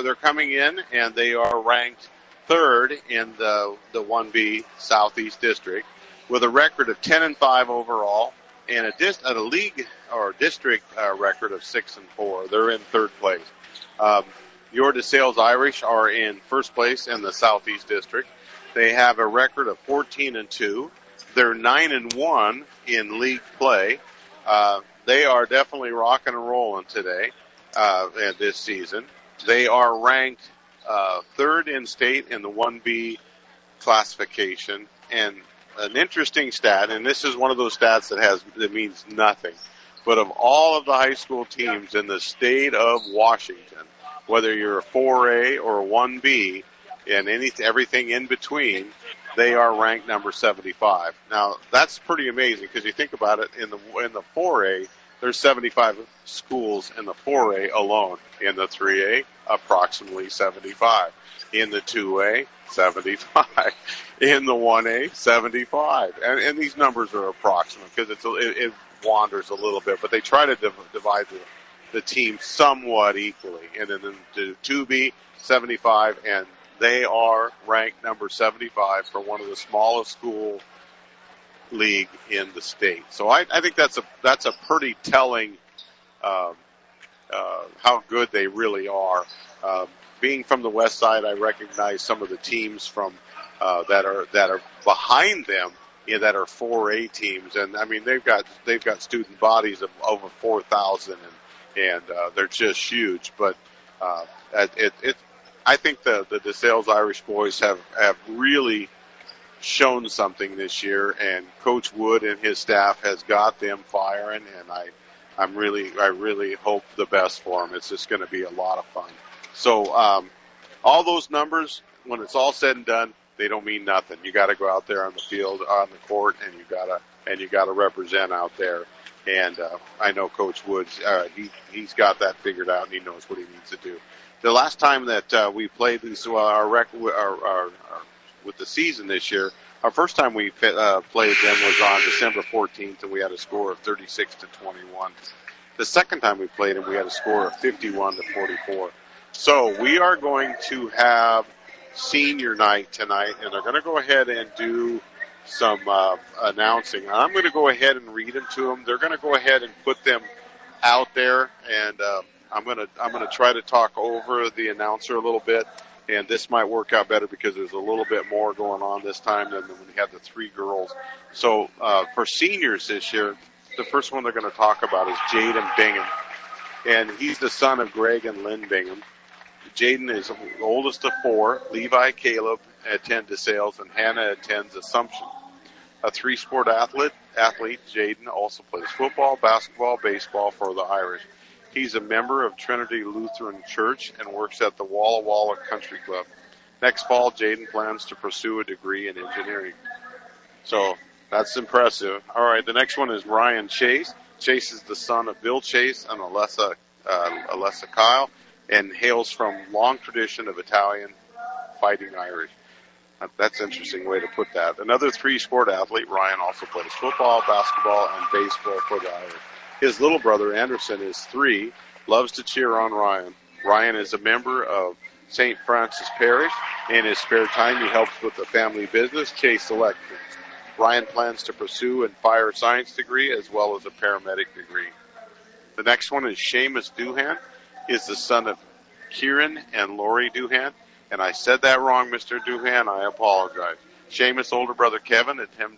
they're coming in, and they are ranked third in the 1B Southeast District with a record of 10-5 overall and a league or district record of 6-4. They're in third place. Your DeSales Irish are in first place in the Southeast District. They have a record of 14-2. They're 9-1 in league play. They are definitely rocking and rolling today, this season. They are ranked third in state in the 1B classification. And an interesting stat, and this is one of those stats that means nothing, but of all of the high school teams in the state of Washington, whether you're a 4A or a 1B and everything in between, they are ranked number 75. Now, that's pretty amazing because you think about it, in the 4A, there's 75 schools in the 4A alone. In the 3A, approximately 75. In the 2A, 75. In the 1A, 75. And these numbers are approximate because it wanders a little bit, but they try to divide the team somewhat equally. And then the 2B, 75, and they are ranked number 75 for one of the smallest school league in the state. So I think that's a pretty telling how good they really are. Being from the west side, I recognize some of the teams from that are behind them, that are 4A teams, and I mean they've got student bodies of over 4,000, and they're just huge. But I think the DeSales Irish boys have really shown something this year, and Coach Wood and his staff has got them firing, and I really hope the best for them. It's just going to be a lot of fun. So all those numbers, when it's all said and done, they don't mean nothing. You got to go out there on the field, on the court, and you got to represent out there. And I know Coach Woods, he's got that figured out, and he knows what he needs to do. The last time that we played this, with the season this year, our first time we played them was on December 14th, and we had a score of 36-21. The second time we played them, we had a score of 51-44. So we are going to have senior night tonight, and they're going to go ahead and do some announcing. I'm going to go ahead and read them to them. They're going to go ahead and put them out there, and I'm going to try to talk over the announcer a little bit. And this might work out better because there's a little bit more going on this time than when we had the three girls. So for seniors this year, the first one they're going to talk about is Jaden Bingham. And he's the son of Greg and Lynn Bingham. Jaden is the oldest of four. Levi Caleb attend DeSales, and Hannah attends Assumption. A three-sport athlete, Jaden also plays football, basketball, baseball for the Irish. He's a member of Trinity Lutheran Church and works at the Walla Walla Country Club. Next fall, Jaden plans to pursue a degree in engineering. So that's impressive. All right, the next one is Ryan Chase. Chase is the son of Bill Chase and Alessa Kyle, and hails from long tradition of Italian fighting Irish. That's an interesting way to put that. Another three-sport athlete, Ryan also plays football, basketball, and baseball for the Irish. His little brother, Anderson, is 3, loves to cheer on Ryan. Ryan is a member of St. Francis Parish. In his spare time, he helps with the family business, Chase Electric. Ryan plans to pursue a fire science degree as well as a paramedic degree. The next one is Seamus Doohan. Is the son of Kieran and Lori Doohan. And I said that wrong, Mr. Doohan. I apologize. Seamus' older brother, Kevin, attends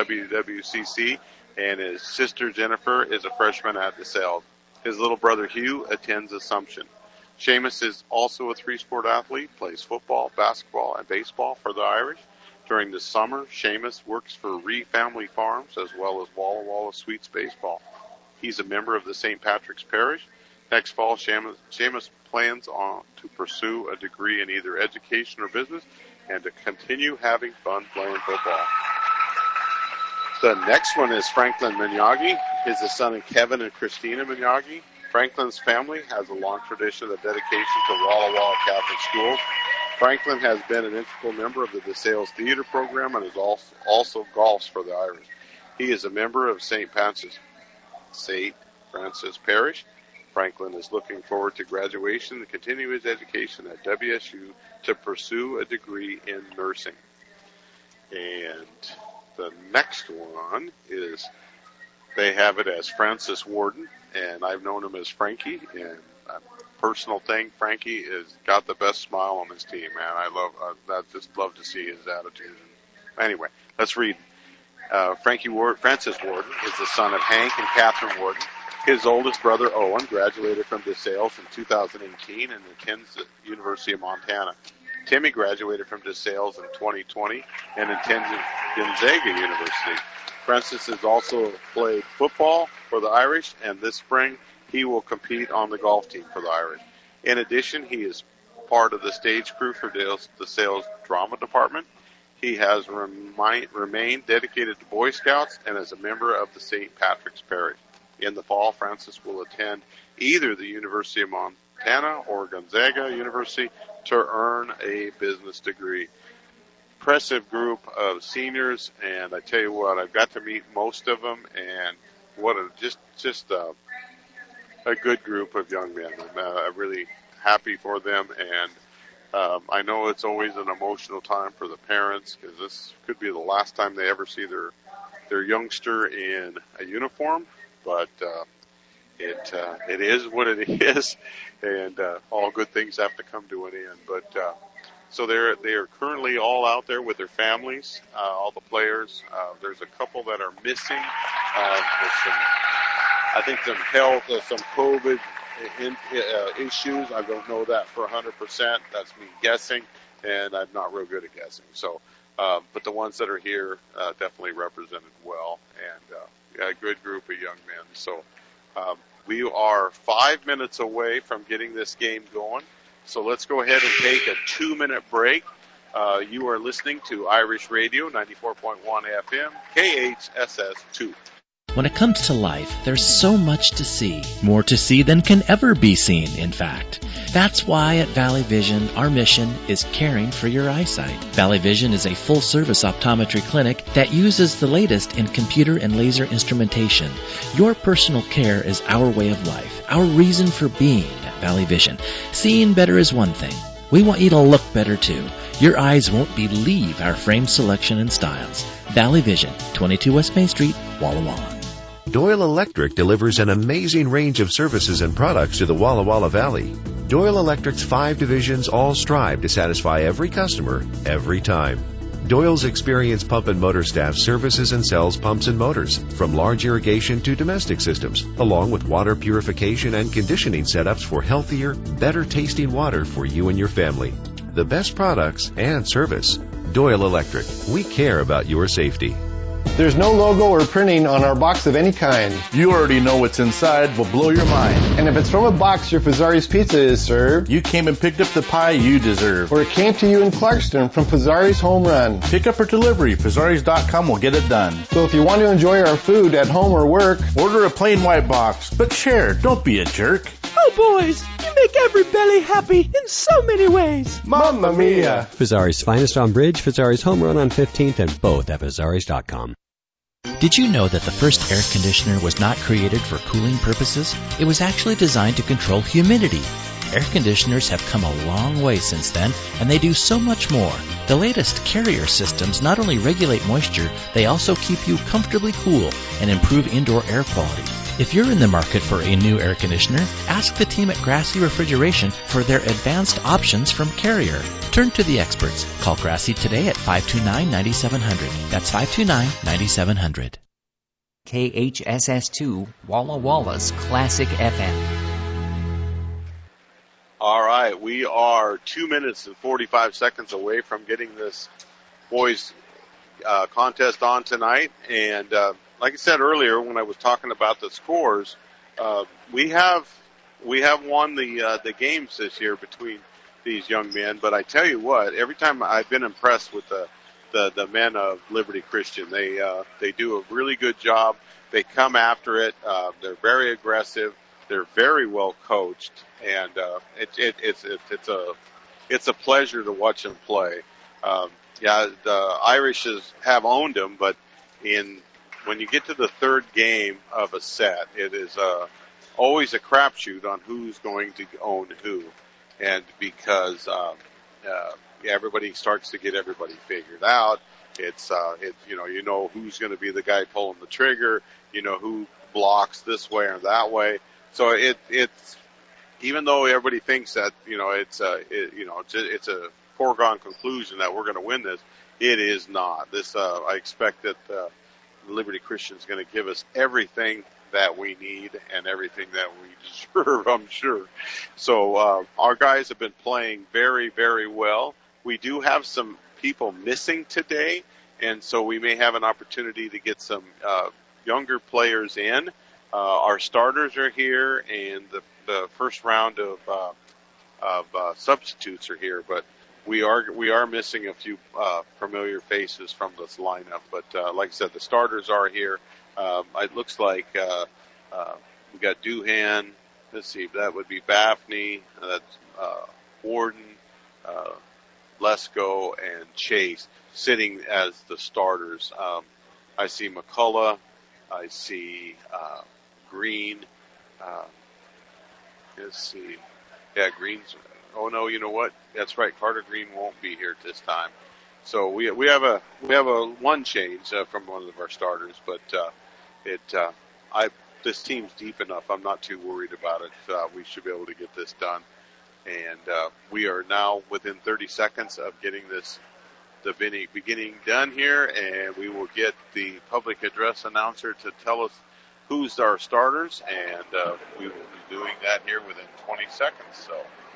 WWCC. And his sister, Jennifer, is a freshman at DeSales. His little brother, Hugh, attends Assumption. Seamus is also a three-sport athlete, plays football, basketball, and baseball for the Irish. During the summer, Seamus works for Ree Family Farms as well as Walla Walla Sweets Baseball. He's a member of the St. Patrick's Parish. Next fall, Seamus plans to pursue a degree in either education or business and to continue having fun playing football. The next one is Franklin Minyagi. He's the son of Kevin and Christina Minyagi. Franklin's family has a long tradition of dedication to Walla Walla Catholic schools. Franklin has been an integral member of the DeSales Theater program and is also golfs for the Irish. He is a member of St. Francis Parish. Franklin is looking forward to graduation and continue his education at WSU to pursue a degree in nursing. And the next one is, they have it as Francis Warden, and I've known him as Frankie, and a personal thing, Frankie has got the best smile on his team, man. I just love to see his attitude. Anyway, let's read. Francis Warden is the son of Hank and Catherine Warden. His oldest brother, Owen, graduated from DeSales in 2018 and attends the University of Montana. Timmy graduated from DeSales in 2020 and attends Gonzaga University. Francis has also played football for the Irish, and this spring he will compete on the golf team for the Irish. In addition, he is part of the stage crew for the DeSales drama department. He has remained dedicated to Boy Scouts and is a member of the St. Patrick's Parish. In the fall, Francis will attend either the University of Montana or Gonzaga University to earn a business degree. Impressive group of seniors, and I tell you what, I've got to meet most of them, and what a good group of young men. I'm really happy for them, and I know it's always an emotional time for the parents, because this could be the last time they ever see their youngster in a uniform, but it is what it is, and all good things have to come to an end. But so they are currently all out there with their families, all the players. There's a couple that are missing. There's some health, some COVID issues. I don't know that for 100%. That's me guessing, and I'm not real good at guessing. So, but the ones that are here definitely represented well, and a good group of young men. So we are 5 minutes away from getting this game going. So let's go ahead and take a 2-minute break. You are listening to Irish Radio, 94.1 FM, KHSS2. When it comes to life, there's so much to see. More to see than can ever be seen, in fact. That's why at Valley Vision, our mission is caring for your eyesight. Valley Vision is a full-service optometry clinic that uses the latest in computer and laser instrumentation. Your personal care is our way of life, our reason for being at Valley Vision. Seeing better is one thing. We want you to look better, too. Your eyes won't believe our frame selection and styles. Valley Vision, 22 West Main Street, Walla Walla. Doyle Electric delivers an amazing range of services and products to the Walla Walla Valley. Doyle Electric's 5 divisions all strive to satisfy every customer, every time. Doyle's experienced pump and motor staff services and sells pumps and motors, from large irrigation to domestic systems, along with water purification and conditioning setups for healthier, better tasting water for you and your family. The best products and service. Doyle Electric. We care about your safety. There's no logo or printing on our box of any kind. You already know what's inside will blow your mind. And if it's from a box your Fazari's Pizza is served, you came and picked up the pie you deserve. Or it came to you in Clarkston from Fazari's Home Run. Pick up or delivery, Fazari's.com will get it done. So if you want to enjoy our food at home or work, order a plain white box, but share, don't be a jerk. Oh boys, you make every belly happy in so many ways. Mamma mia! Fazari's Finest on Bridge, Fazari's Home Run on 15th, and both at Fazari's.com. Did you know that the first air conditioner was not created for cooling purposes? It was actually designed to control humidity. Air conditioners have come a long way since then, and they do so much more. The latest Carrier systems not only regulate moisture, they also keep you comfortably cool and improve indoor air quality. If you're in the market for a new air conditioner, ask the team at Grassy Refrigeration for their advanced options from Carrier. Turn to the experts. Call Grassy today at 529-9700. That's 529-9700. KHSS2, Walla Walla's Classic FM. All right, we are 2 minutes and 45 seconds away from getting this boys contest on tonight, and like I said earlier when I was talking about the scores, we have won the games this year between these young men. But I tell you what, every time I've been impressed with the men of Liberty Christian. They do a really good job. They come after it. They're very aggressive. They're very well coached, and it's a pleasure to watch them play. The Irish have owned them, but when you get to the third game of a set, it is always a crapshoot on who's going to own who, and because everybody starts to get everybody figured out. It's you know who's going to be the guy pulling the trigger, you know who blocks this way or that way. So it's even though everybody thinks that it's a foregone conclusion that we're going to win this, it is not. This I expect that Liberty Christian is going to give us everything that we need and everything that we deserve, I'm sure. So our guys have been playing very, very well. We do have some people missing today, and so we may have an opportunity to get some younger players in. Our starters are here, and the first round of substitutes are here, but we are missing a few familiar faces from this lineup. But like I said, the starters are here. It looks like we got Doohan. Let's see, that would be Baffney. That's Warden, Lesko, and Chase sitting as the starters. I see McCullough. I see Green. Let's see. Yeah, Green's. Oh no, you know what? That's right. Carter Green won't be here this time. So we have a one change from one of our starters, but this team's deep enough. I'm not too worried about it. We should be able to get this done, and we are now within 30 seconds of getting the beginning done here, and we will get the public address announcer to tell us who's our starters, and we will be doing that here within 20 seconds. So.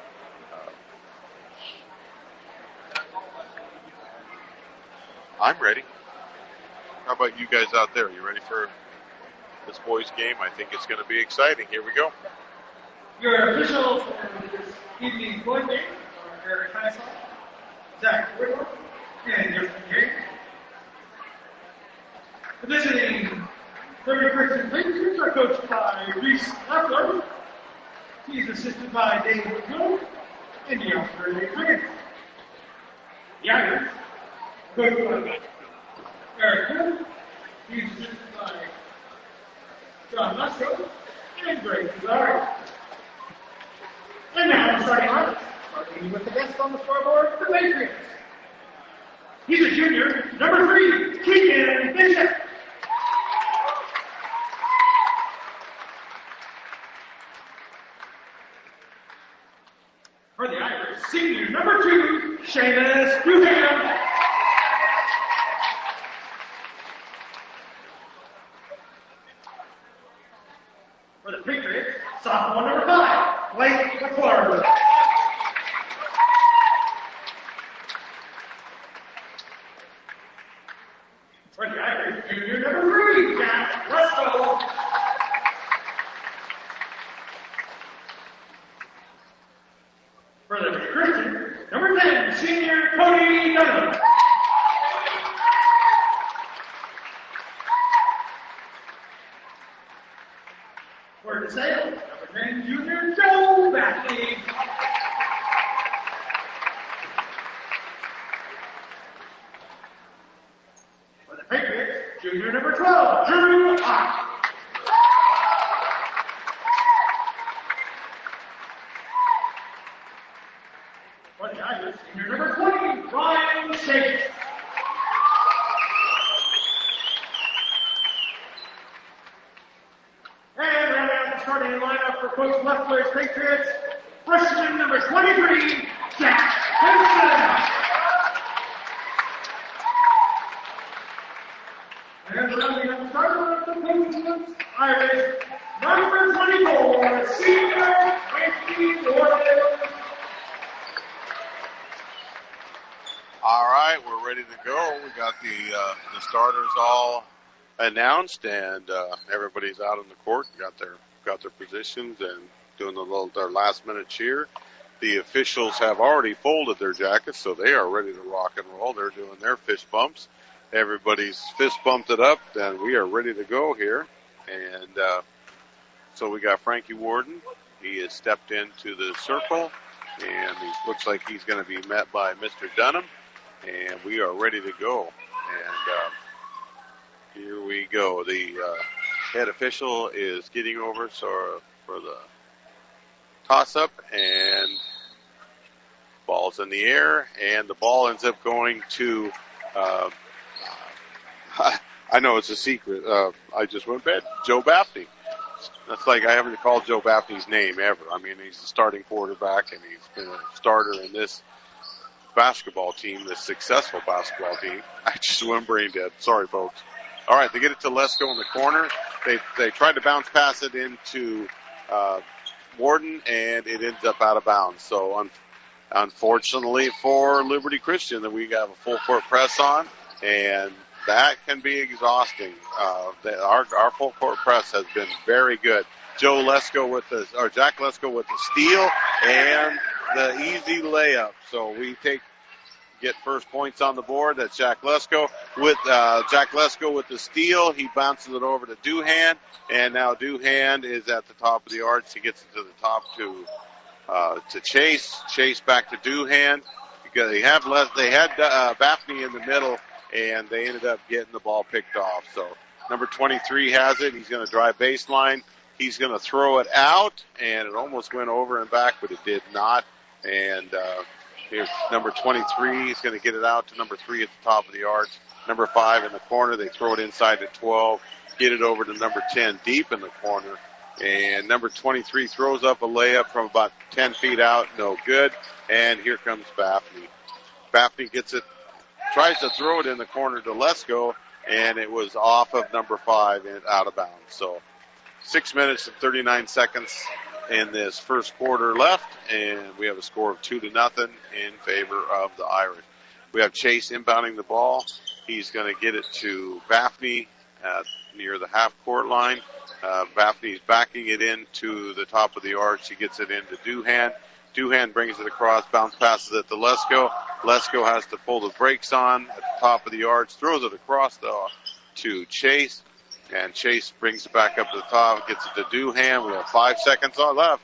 I'm ready. How about you guys out there? You ready for this boys' game? I think it's going to be exciting. Here we go. Your officials for this evening's boys' game are Eric Heisel, Zach Whitworth, and Justin Gay. The visiting Liberty Christian Patriots are coached by Reese Leffler. He's assisted by David Hill and DeAndre Grant. The Irish, coached by Eric Hill. He's assisted by John Lesko and Greg Lazari. And now, starting off, starting with the best on the scoreboard, the Patriots. He's a junior, number 3, Keegan Bishop. For the Irish, senior, number 2, Seamus Duham. For the Patriots, sophomore, number 5, Blake McClure. For the Irish, junior, number 3, Jack Russell. For the Christian, number 10, senior Cody Dunham. For the Sale, number 10, junior Joe Batley. For the Patriots, junior number 12, Drew Ott. For the Irish, senior number 20, Ryan Shakes. And right out the starting lineup for Coach Leffler's Patriots, freshman number 23, Jack Henson. And rounding up the starting lineup for Patriots, Irish, number 24, senior Randy Warden. All right, we're ready to go. We got the starters all announced, and everybody's out on the court, got their positions, and doing their last minute cheer. The officials have already folded their jackets, so they are ready to rock and roll. They're doing their fist bumps. Everybody's fist bumped it up, and we are ready to go here. And so we got Frankie Warden. He has stepped into the circle, and he looks like he's going to be met by Mr. Dunham. And we are ready to go. And here we go. The head official is getting over, so for the toss-up, and ball's in the air, and the ball ends up going to, I know it's a secret. I just went to bed. Joe Bapney. That's like I haven't called Joe Bapney's name ever. I mean, he's the starting quarterback, and he's been a starter in this basketball team, this successful basketball team. I just went brain dead. Sorry, folks. All right, they get it to Lesko in the corner. They tried to bounce pass it into Warden, and it ends up out of bounds. So unfortunately for Liberty Christian, that we have a full court press on, and that can be exhausting. Our full court press has been very good. Jack Lesko with the steal and the easy layup. So we get first points on the board. That's Jack Lesko with the steal. He bounces it over to Duhan, and now Duhan is at the top of the arch. He gets it to the top to Chase. Chase back to Duhan. Because they had Bapney in the middle, and they ended up getting the ball picked off. So number 23 has it. He's going to drive baseline. He's going to throw it out, and it almost went over and back, but it did not. And here's number 23. He's going to get it out to number 3 at the top of the arch. Number 5 in the corner. They throw it inside to 12. Get it over to number 10 deep in the corner. And number 23 throws up a layup from about 10 feet out. No good. And here comes Bapney. Bapney gets it, tries to throw it in the corner to Lesko, and it was off of number 5 and out of bounds. So 6 minutes and 39 seconds in this first quarter left, and we have a score of 2-0 in favor of the Irish. We have Chase inbounding the ball. He's going to get it to Bapney near the half-court line. Bapney's backing it into the top of the arch. He gets it into Duhan. Duhan brings it across, bounce passes it to Lesko. Lesko has to pull the brakes on at the top of the arch, throws it across to Chase. And Chase brings it back up to the top, gets it to Duhan. We have 5 seconds left.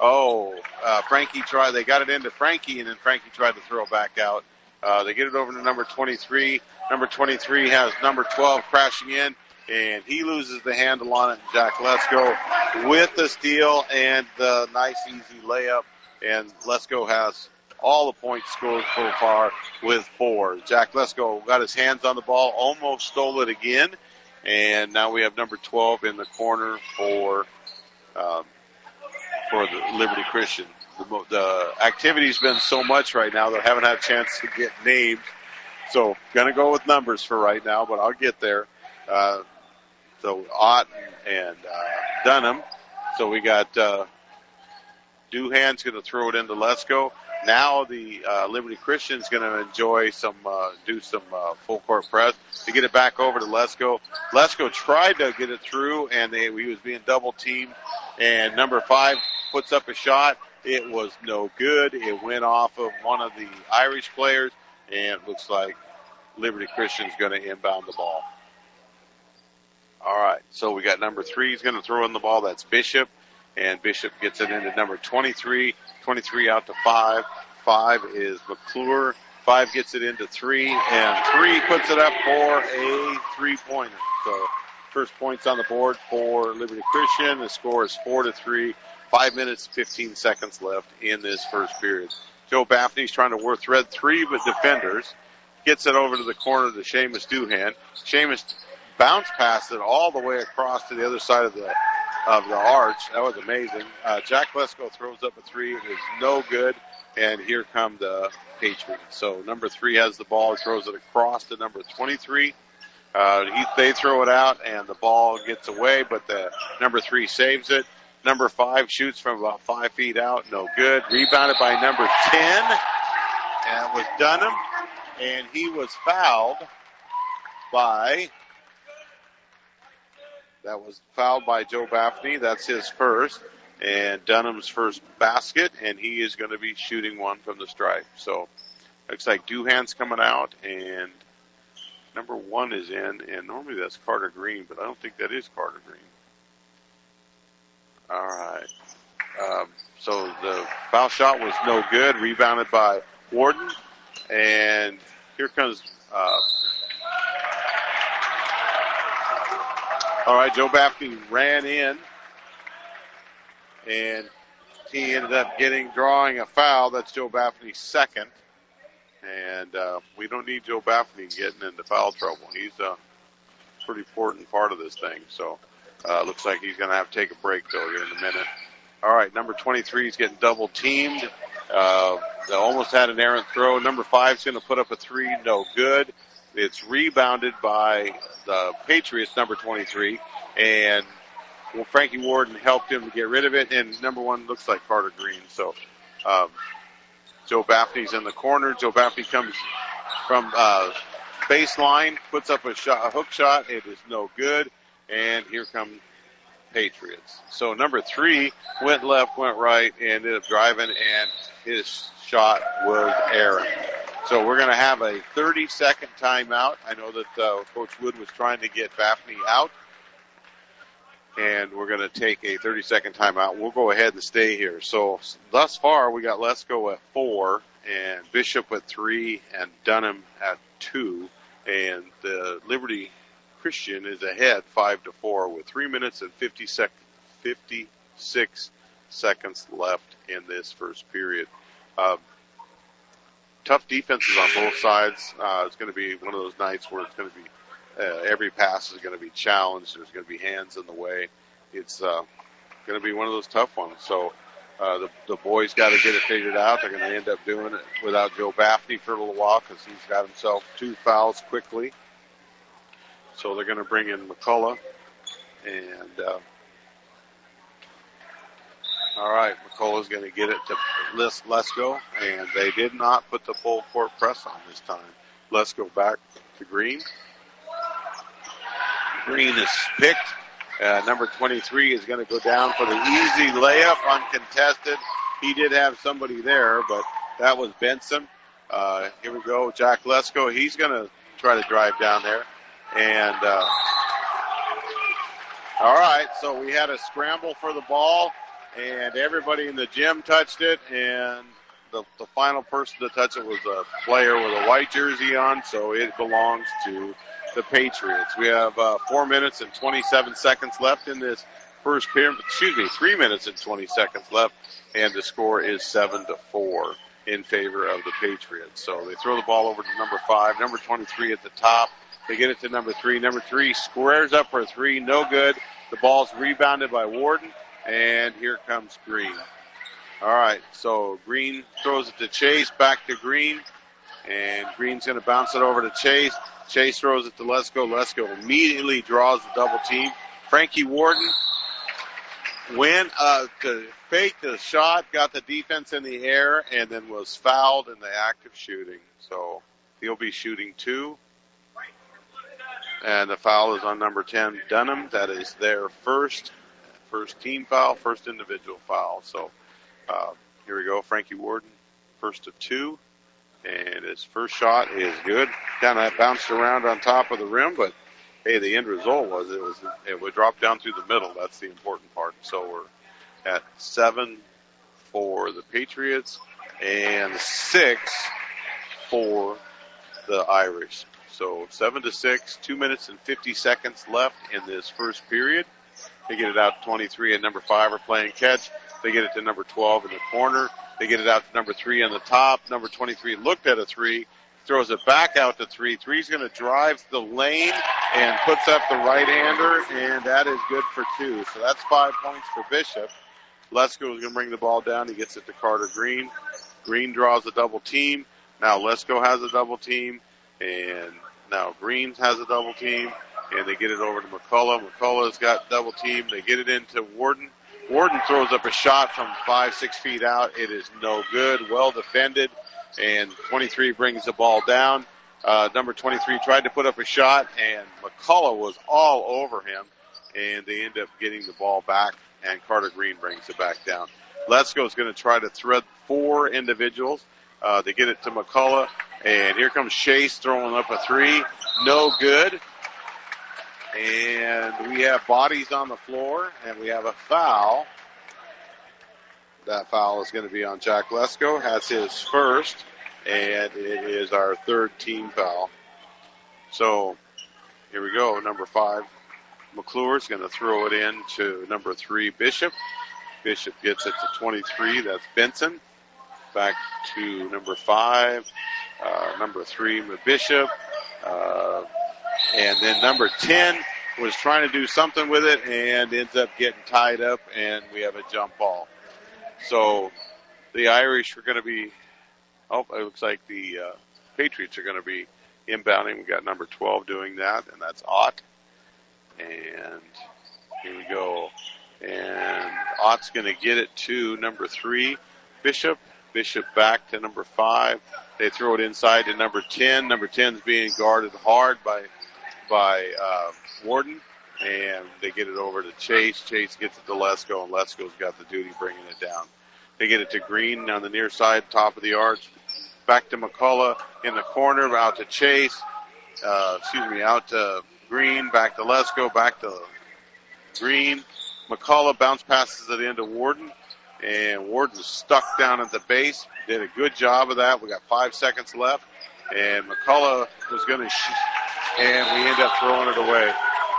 They got it into Frankie, and then Frankie tried to throw back out. They get it over to number 23. Number 23 has number 12 crashing in, and he loses the handle on it. Jack Lesko with the steal and the nice easy layup, and Lesko has all the points scored so far with 4. Jack Lesko got his hands on the ball, almost stole it again. And now we have number 12 in the corner for the Liberty Christian. The activity's been so much right now that I haven't had a chance to get names. So gonna go with numbers for right now, but I'll get there. So Ott and Dunham. So we got Duhan's gonna throw it into Lesko. Now the Liberty Christian's going to enjoy do some full court press to get it back over to Lesko. Lesko tried to get it through, and he was being double teamed. And number 5 puts up a shot. It was no good. It went off of one of the Irish players, and it looks like Liberty Christian's going to inbound the ball. All right, so we got number 3 is going to throw in the ball. That's Bishop. And Bishop gets it into number 23. 23 out to 5. 5 is McClure. 5 gets it into 3. And 3 puts it up for a 3-pointer. So first points on the board for Liberty Christian. The score is 4-3. 5 minutes, 15 seconds left in this first period. Joe Bapney's trying to thread 3 with defenders. Gets it over to the corner to Seamus Duhan. Seamus bounced past it all the way across to the other side of the arch. That was amazing. Jack Lesko throws up a 3. It is no good. And here come the Patriots. So number 3 has the ball. He throws it across to number 23. They throw it out, and the ball gets away, but the number 3 saves it. Number 5 shoots from about 5 feet out. No good. Rebounded by number 10. And it was Dunham. And he was fouled by Joe Bapney. That's his first. And Dunham's first basket. And he is going to be shooting one from the stripe. So looks like Duhan's coming out. And number 1 is in. And normally that's Carter Green. But I don't think that is Carter Green. All right. So the foul shot was no good. Rebounded by Warden. And here comes, all right, Joe Bapney ran in. and he ended up drawing a foul. That's Joe Baffney's second. And we don't need Joe Baffney getting into foul trouble. He's a pretty important part of this thing. So looks like he's going to have to take a break, though, here in a minute. All right, number 23 is getting double teamed. They almost had an errant throw. Number 5 is going to put up a three, no good. It's rebounded by the Patriots, number 23, and Frankie Warden helped him to get rid of it. And number 1 looks like Carter Green. So Joe Baffney's in the corner. Joe Baffney comes from baseline, puts up a hook shot. It is no good, and here come Patriots. So number 3 went left, went right, ended up driving, and his shot was errant. So we're going to have a 30-second timeout. I know that Coach Wood was trying to get Baffney out, and we're going to take a 30-second timeout. We'll go ahead and stay here. So thus far, we got Lesko at 4, and Bishop at 3, and Dunham at 2, and the Liberty Christian is ahead 5-4 with 3 minutes and 56 seconds left in this first period. Tough defenses on both sides. It's going to be one of those nights where it's going to be every pass is going to be challenged. There's going to be hands in the way. It's going to be one of those tough ones. So the boys got to get it figured out. They're going to end up doing it without Joe Baffney for a little while because he's got himself 2 fouls quickly. So they're going to bring in McCullough. And, all right, McCullough's going to get it to Lesko. And they did not put the full court press on this time. Lesko back to Green. Green is picked. Number 23 is going to go down for the easy layup, uncontested. He did have somebody there, but that was Benson. Here we go, Jack Lesko. He's going to try to drive down there. And, all right, so we had a scramble for the ball, and everybody in the gym touched it, and the final person to touch it was a player with a white jersey on, so it belongs to the Patriots. We have 4 minutes and 27 seconds left in this first period. 3 minutes and 20 seconds left, and the score is 7-4 in favor of the Patriots. So they throw the ball over to number 5, number 23 at the top. They get it to number 3. Number 3 squares up for a 3, no good. The ball's rebounded by Warden, and here comes Green. All right, so Green throws it to Chase, back to Green, and Green's going to bounce it over to Chase. Chase throws it to Lesko. Lesko immediately draws the double team. Frankie Warden went to fake the shot, got the defense in the air, and then was fouled in the act of shooting. So he'll be shooting 2. And the foul is on number 10, Dunham. That is their first team foul, first individual foul. So here we go, Frankie Warden, first of 2. And his first shot is good. Kind of bounced around on top of the rim, but hey, the end result was it would drop down through the middle. That's the important part. So we're at 7 for the Patriots and 6 for the Irish. So 7-6, 2 minutes and 50 seconds left in this first period. They get it out to 23 and number 5 are playing catch. They get it to number 12 in the corner. They get it out to number 3 on the top. Number 23 looked at a 3, throws it back out to 3. 3's going to drive the lane and puts up the right-hander, and that is good for 2. So that's 5 points for Bishop. Lesko is going to bring the ball down. He gets it to Carter Green. Green draws a double team. Now Lesko has a double team, and now Green has a double team, and they get it over to McCullough. McCullough's got double team. They get it into Warden. Warden throws up a shot from 5-6 feet out. It is no good. Well defended. And 23 brings the ball down. Number 23 tried to put up a shot, and McCullough was all over him. And they end up getting the ball back, and Carter Green brings it back down. Lesko's going to try to thread 4 individuals. They get it to McCullough, and here comes Chase throwing up a 3. No good. And we have bodies on the floor, and we have a foul. That foul is going to be on Jack Lesko. That's his first, and it is our 3rd team foul. So here we go. Number 5, McClure is going to throw it in to number 3, Bishop. Bishop gets it to 23. That's Benson. Back to number 5. Number 3, Bishop. And then number 10 was trying to do something with it and ends up getting tied up, and we have a jump ball. So the Irish are going to be, it looks like the Patriots are going to be inbounding. We've got number 12 doing that, and that's Ott. And here we go. And Ott's going to get it to number 3, Bishop. Bishop back to number 5. They throw it inside to number 10. Number 10's being guarded hard by Warden, and they get it over to Chase. Chase gets it to Lesko, and Lesko's got the duty bringing it down. They get it to Green on the near side, top of the arch. Back to McCullough in the corner, out to Chase. Out to Green, back to Lesko, back to Green. McCullough bounce passes it into Warden, and Warden's stuck down at the base. Did a good job of that. We got 5 seconds left, and McCullough was going to shoot, and we end up throwing it away.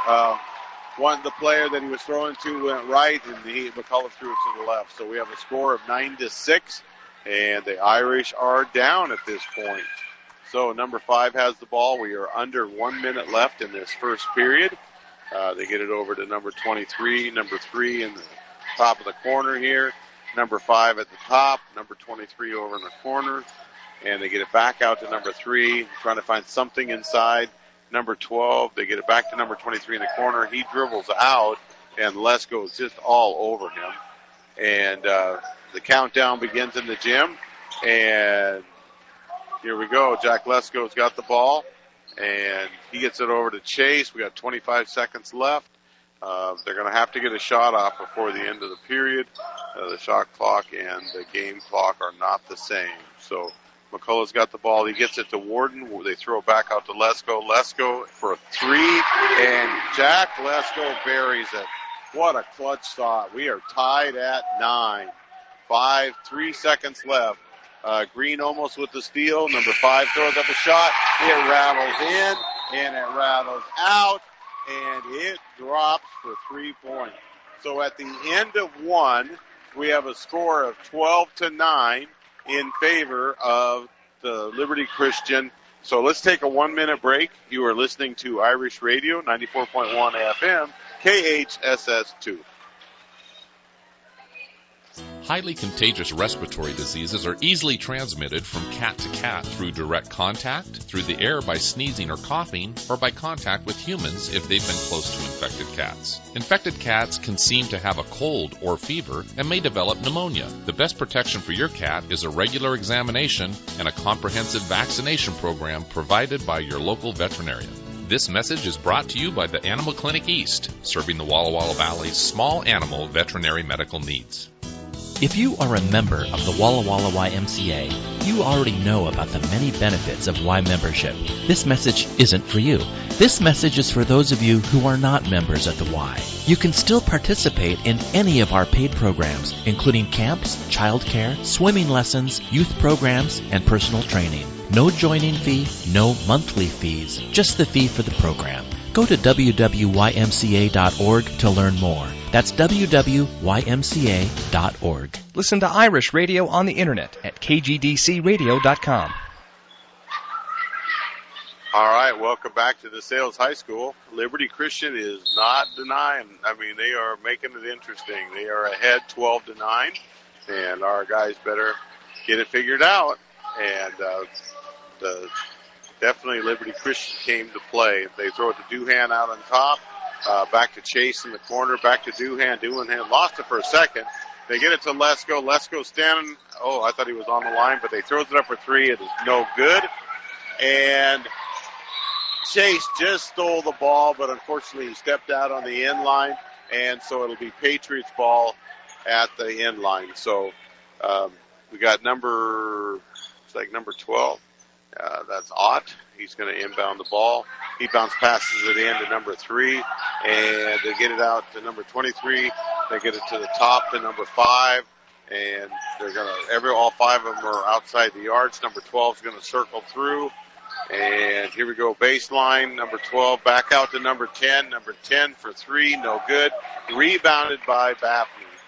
The player that he was throwing to went right, and McCullough threw it to the left. So we have a score of 9-6, and the Irish are down at this point. So number 5 has the ball. We are under 1 minute left in this first period. They get it over to number 23, number 3 in the top of the corner here, number 5 at the top, number 23 over in the corner, and they get it back out to number 3, trying to find something inside. Number 12, they get it back to number 23 in the corner. He dribbles out, and Lesko is just all over him. And the countdown begins in the gym, and here we go. Jack Lesko's got the ball, and he gets it over to Chase. We got 25 seconds left. They're going to have to get a shot off before the end of the period. The shot clock and the game clock are not the same. So McCullough's got the ball. He gets it to Warden. They throw it back out to Lesko. Lesko for a 3, and Jack Lesko buries it. What a clutch shot. We are tied at 9. 3 seconds left. Green almost with the steal. Number 5 throws up a shot. It rattles in, and it rattles out, and it drops for 3 points. So at the end of 1, we have a score of 12-9 in favor of the Liberty Christian. So let's take a 1-minute break. You are listening to Irish Radio, 94.1 FM, KHSS2. Highly contagious respiratory diseases are easily transmitted from cat to cat through direct contact, through the air by sneezing or coughing, or by contact with humans if they've been close to infected cats. Infected cats can seem to have a cold or fever and may develop pneumonia. The best protection for your cat is a regular examination and a comprehensive vaccination program provided by your local veterinarian. This message is brought to you by the Animal Clinic East, serving the Walla Walla Valley's small animal veterinary medical needs. If you are a member of the Walla Walla YMCA, you already know about the many benefits of Y membership. This message isn't for you. This message is for those of you who are not members at the Y. You can still participate in any of our paid programs, including camps, childcare, swimming lessons, youth programs, and personal training. No joining fee, no monthly fees, just the fee for the program. Go to www.ymca.org to learn more. That's www.ymca.org. Listen to Irish Radio on the internet at kgdcradio.com. All right, welcome back to DeSales High School. Liberty Christian is not denying. They are making it interesting. They are ahead 12-9, and our guys better get it figured out. And definitely Liberty Christian came to play. They throw it to Doohan out on top. Back to Chase in the corner. Back to Doohan. Doohan lost it for a second. They get it to Lesko. Lesko standing. Oh, I thought he was on the line, but they throws it up for 3. It is no good. And Chase just stole the ball, but unfortunately he stepped out on the end line, and so it'll be Patriots ball at the end line. So we got number 12. That's Ott. He's going to inbound the ball. He bounce passes it in to number 3, and they get it out to number 23. They get it to the top to number 5, and they're going to all 5 of them are outside the arch. Number 12 is going to circle through, and here we go. Baseline. Number 12 back out to number 10. Number 10 for 3, no good. Rebounded by Baffney.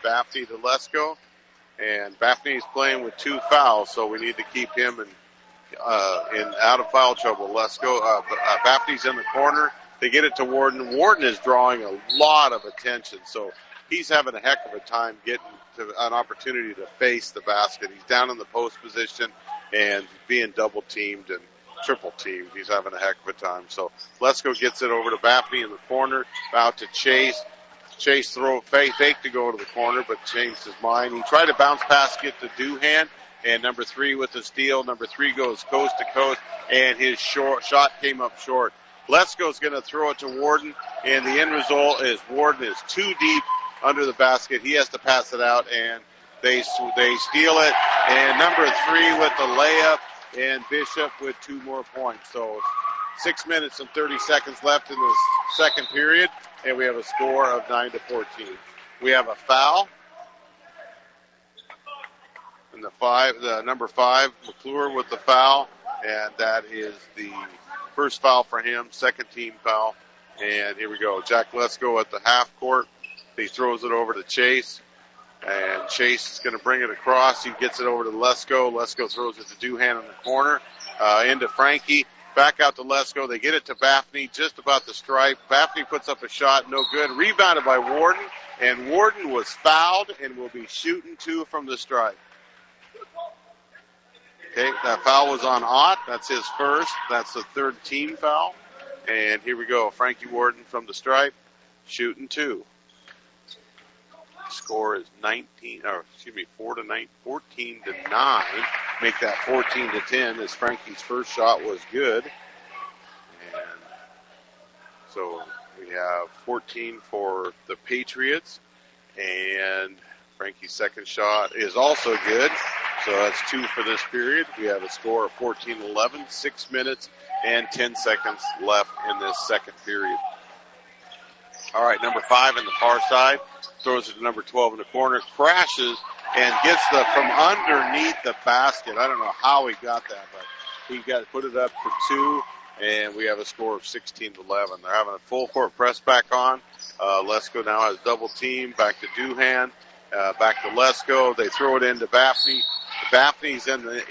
Baffney to Lesko. And Baffney is playing with 2 fouls, so we need to keep him in out of foul trouble. Lesko, Baffney's in the corner. They get it to Warden. Warden is drawing a lot of attention, so he's having a heck of a time getting to an opportunity to face the basket. He's down in the post position and being double teamed and triple teamed. He's having a heck of a time. So Lesko gets it over to Baffney in the corner, out to Chase. Chase throw fake to go to the corner, but changed his mind. He tried to bounce pass, get to Doohan, and number 3 with the steal. Number 3 goes coast to coast, and his shot came up short. Lesko's going to throw it to Warden, and the end result is Warden is too deep under the basket. He has to pass it out, and they steal it. And number 3 with the layup, and Bishop with 2 more points. So 6 minutes and 30 seconds left in the second period, and we have a score of 9-14. We have a foul. And the number 5, McClure with the foul, and that is the first foul for him, second team foul. And here we go. Jack Lesko at the half court. He throws it over to Chase, and Chase is going to bring it across. He gets it over to Lesko. Lesko throws it to Doohan in the corner, into Frankie. Back out to Lesko. They get it to Baffney just about the stripe. Baffney puts up a shot, no good. Rebounded by Warden, and Warden was fouled and will be shooting 2 from the stripe. Okay, that foul was on Ott. That's his first. That's the third team foul. And here we go. Frankie Warden from the stripe, shooting 2. Score is 14 to 9. Make that 14 to 10 as Frankie's first shot was good. And so we have 14 for the Patriots, and Frankie's second shot is also good. So that's 2 for this period. We have a score of 14-11, 6 minutes and 10 seconds left in this second period. All right, number 5 in the far side throws it to number 12 in the corner, crashes and gets from underneath the basket. I don't know how he got that, but he put it up for 2, and we have a score of 16-11. They're having a full court press back on. Lesko now has double team. Back to Doohan. Back to Lesko. They throw it into Baffney. Baffney's in the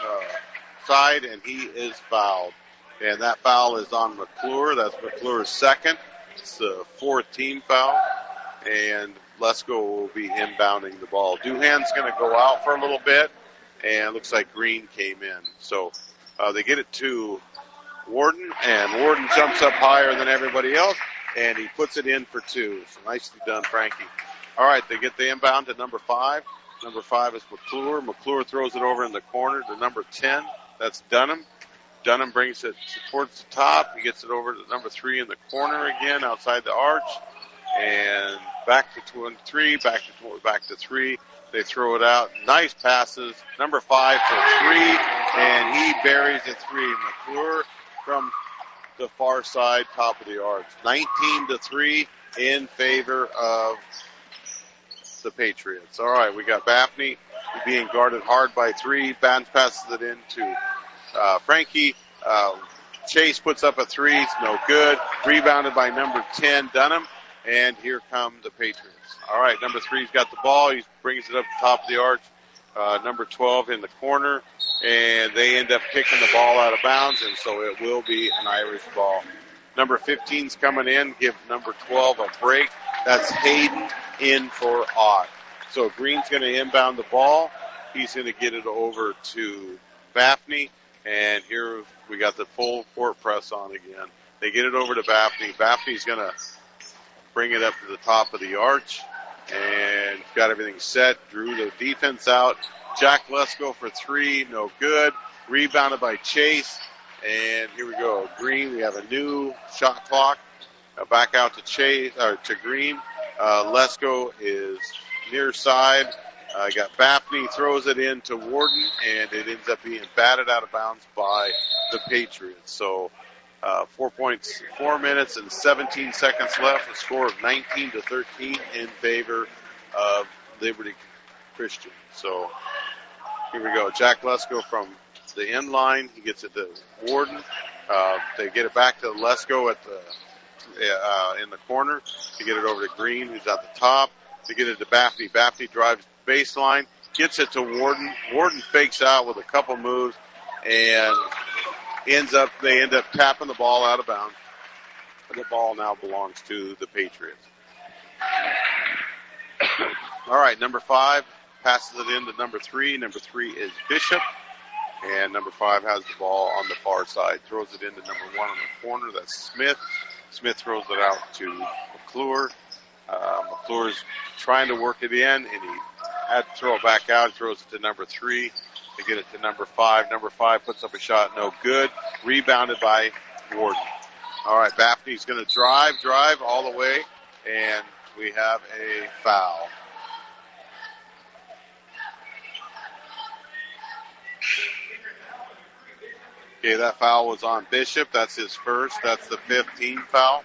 side, and he is fouled. And that foul is on McClure. That's McClure's second. It's the 4th team foul. And Lesko will be inbounding the ball. Doohan's going to go out for a little bit, and it looks like Green came in. So they get it to Warden, and Warden jumps up higher than everybody else, and he puts it in for 2. So nicely done, Frankie. All right, they get the inbound to number 5. Number 5 is McClure. McClure throws it over in the corner to number 10. That's Dunham. Dunham brings it towards the top. He gets it over to number 3 in the corner again, outside the arch. And back to 2 and 3, back to 3. They throw it out. Nice passes. Number 5 for 3, and he buries a 3. McClure from the far side, top of the arch. 19-3 in favor of the Patriots. All right, we got Baffney being guarded hard by 3. Bounce passes it into Frankie. Chase puts up a 3. It's no good. Rebounded by number 10, Dunham. And here come the Patriots. All right, number 3's got the ball. He brings it up the top of the arch. Number 12 in the corner. And they end up kicking the ball out of bounds, and so it will be an Irish ball. Number 15's coming in. Give number 12 a break. That's Hayden in for Ott. So Green's going to inbound the ball. He's going to get it over to Baffney. And here we got the full court press on again. They get it over to Baffney. Baffney's going to bring it up to the top of the arch, and got everything set. Drew the defense out. Jack Lesko for 3, no good. Rebounded by Chase, and here we go. Green, we have a new shot clock. Back out to Chase, or to Green. Lesko is near side. Got Baffney, throws it in to Warden, and it ends up being batted out of bounds by the Patriots. So 4 minutes and 17 seconds left. A score of 19-13 in favor of Liberty Christian. So here we go. Jack Lesko from the end line. He gets it to Warden. They get it back to Lesko at the in the corner to get it over to Green, who's at the top. They get it to Baffney. Baffney drives baseline, gets it to Warden. Warden fakes out with a couple moves and they end up tapping the ball out of bounds. The ball now belongs to the Patriots. All right, number 5 passes it in to number 3. Number 3 is Bishop. And number 5 has the ball on the far side. Throws it into number 1 on the corner. That's Smith. Smith throws it out to McClure. McClure's trying to work it in, and he had to throw it back out. Throws it to number 3. They get it to number 5. Number 5 puts up a shot. No good. Rebounded by Warden. All right, Baffney's going to drive all the way, and we have a foul. Okay, that foul was on Bishop. That's his first. That's the 15th foul.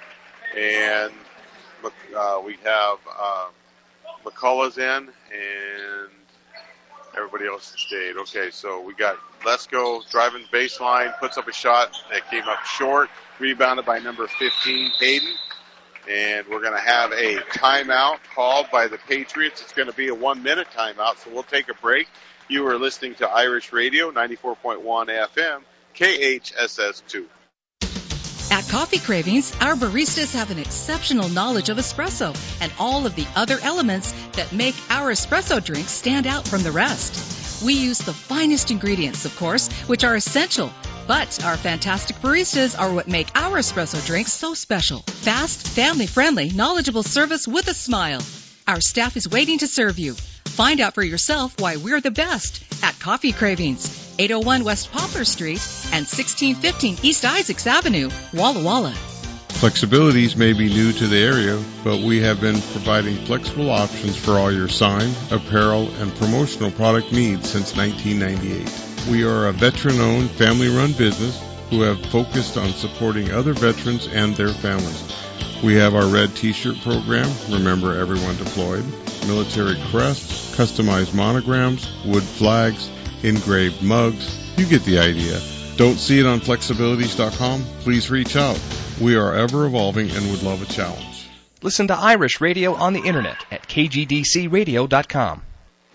And we have McCullough's in, and everybody else has stayed. Okay, so we got Lesko driving baseline, puts up a shot that came up short, rebounded by number 15, Hayden. And we're going to have a timeout called by the Patriots. It's going to be a 1-minute timeout, so we'll take a break. You are listening to Irish Radio, 94.1 FM, KHSS2. At Coffee Cravings, our baristas have an exceptional knowledge of espresso and all of the other elements that make our espresso drinks stand out from the rest. We use the finest ingredients, of course, which are essential. But our fantastic baristas are what make our espresso drinks so special. Fast, family-friendly, knowledgeable service with a smile. Our staff is waiting to serve you. Find out for yourself why we're the best at Coffee Cravings, 801 West Poplar Street and 1615 East Isaacs Avenue, Walla Walla. Flexibilities may be new to the area, but we have been providing flexible options for all your sign, apparel, and promotional product needs since 1998. We are a veteran-owned, family-run business who have focused on supporting other veterans and their families. We have our red T-shirt program, Remember Everyone Deployed, military crests, customized monograms, wood flags, engraved mugs. You get the idea. Don't see it on flexibilities.com? Please reach out. We are ever evolving and would love a challenge. Listen to Irish Radio on the internet at kgdcradio.com.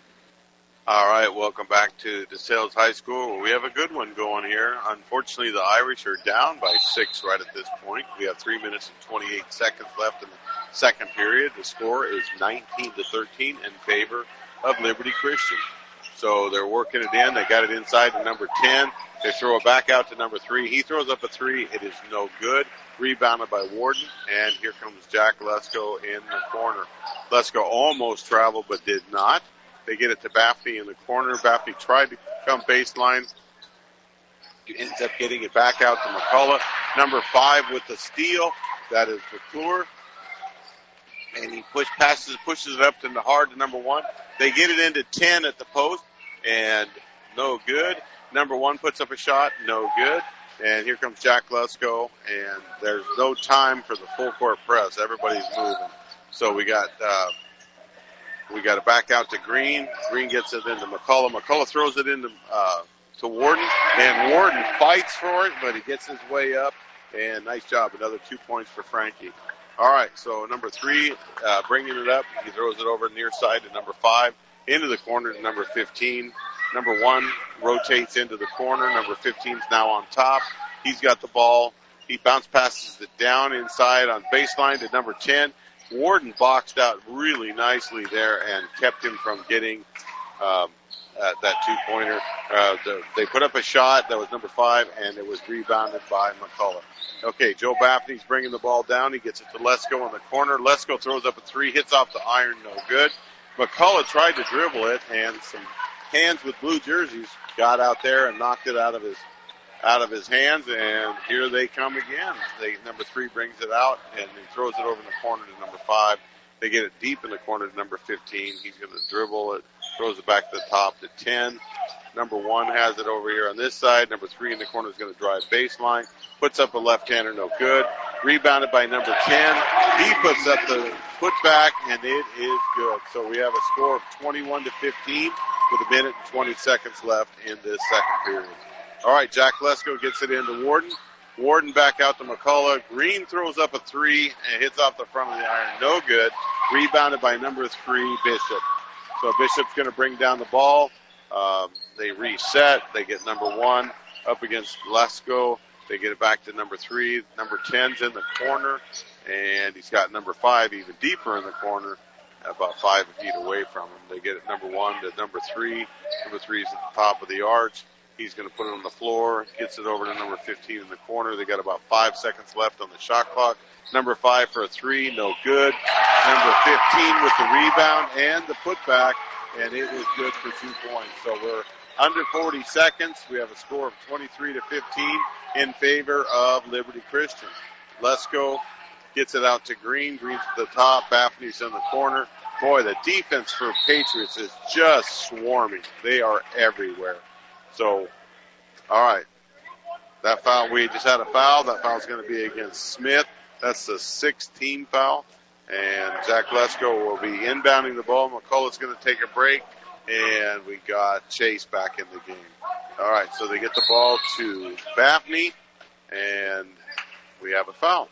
All right, welcome back to DeSales High School. We have a good one going here. Unfortunately, the Irish are down by 6 right at this point. We have 3 minutes and 28 seconds left in the second period. The score is 19-13 in favor of Liberty Christian. So they're working it in. They got it inside to number 10. They throw it back out to number 3. He throws up a 3. It is no good. Rebounded by Warden. And here comes Jack Lesko in the corner. Lesko almost traveled but did not. They get it to Baffney in the corner. Baffney tried to come baseline. He ends up getting it back out to McCullough. Number 5 with the steal. That is McClure. And he pushes it up to hard to number 1. They get it into 10 at the post. And no good. Number 1 puts up a shot. No good. And here comes Jack Lesko. And there's no time for the full court press. Everybody's moving. So we got it back out to Green. Green gets it into McCullough. McCullough throws it into to Warden. And Warden fights for it, but he gets his way up. And nice job. Another 2 points for Frankie. All right, so number 3 bringing it up. He throws it over near side to number 5. Into the corner to number 15. Number 1 rotates into the corner. Number 15 is now on top. He's got the ball. He bounce passes it down inside on baseline to number 10. Warden boxed out really nicely there and kept him from getting that 2-pointer. They put up a shot that was number 5, and it was rebounded by McCullough. Okay, Joe Baffney's bringing the ball down. He gets it to Lesko in the corner. Lesko throws up a 3, hits off the iron, no good. McCullough tried to dribble it, and some hands with blue jerseys got out there and knocked it out of his hands, and here they come again. Number 3 brings it out, and he throws it over in the corner to number 5. They get it deep in the corner to number 15. He's going to dribble it, throws it back to the top to 10. Number 1 has it over here on this side. Number 3 in the corner is going to drive baseline. Puts up a left-hander, no good. Rebounded by number 10. He puts up the putback, and it is good. So we have a score of 21-15 with 1 minute and 20 seconds left in this second period. All right, Jack Lesko gets it into Warden. Warden back out to McCullough. Green throws up a three and hits off the front of the iron. No good. Rebounded by number 3, Bishop. So Bishop's going to bring down the ball. They reset. They get number 1 up against Lesko. They get it back to number 3. Number 10's in the corner, and he's got number 5 even deeper in the corner, about 5 feet away from him. They get it number 1 to number 3. Number 3's at the top of the arch. He's going to put it on the floor, gets it over to number 15 in the corner. They got about 5 seconds left on the shot clock. Number 5 for a 3, no good. Number 15 with the rebound and the putback, and it is good for 2 points. So we're under 40 seconds. We have a score of 23-15 in favor of Liberty Christian. Lesko gets it out to Green. Green's at the top. Baffney's in the corner. Boy, the defense for Patriots is just swarming. They are everywhere. So, all right. That foul, we just had a foul. That foul's going to be against Smith. That's the 6th team foul. And Zach Lesko will be inbounding the ball. McCullough's going to take a break. And we got Chase back in the game. All right, so they get the ball to Baffney. And we have a foul.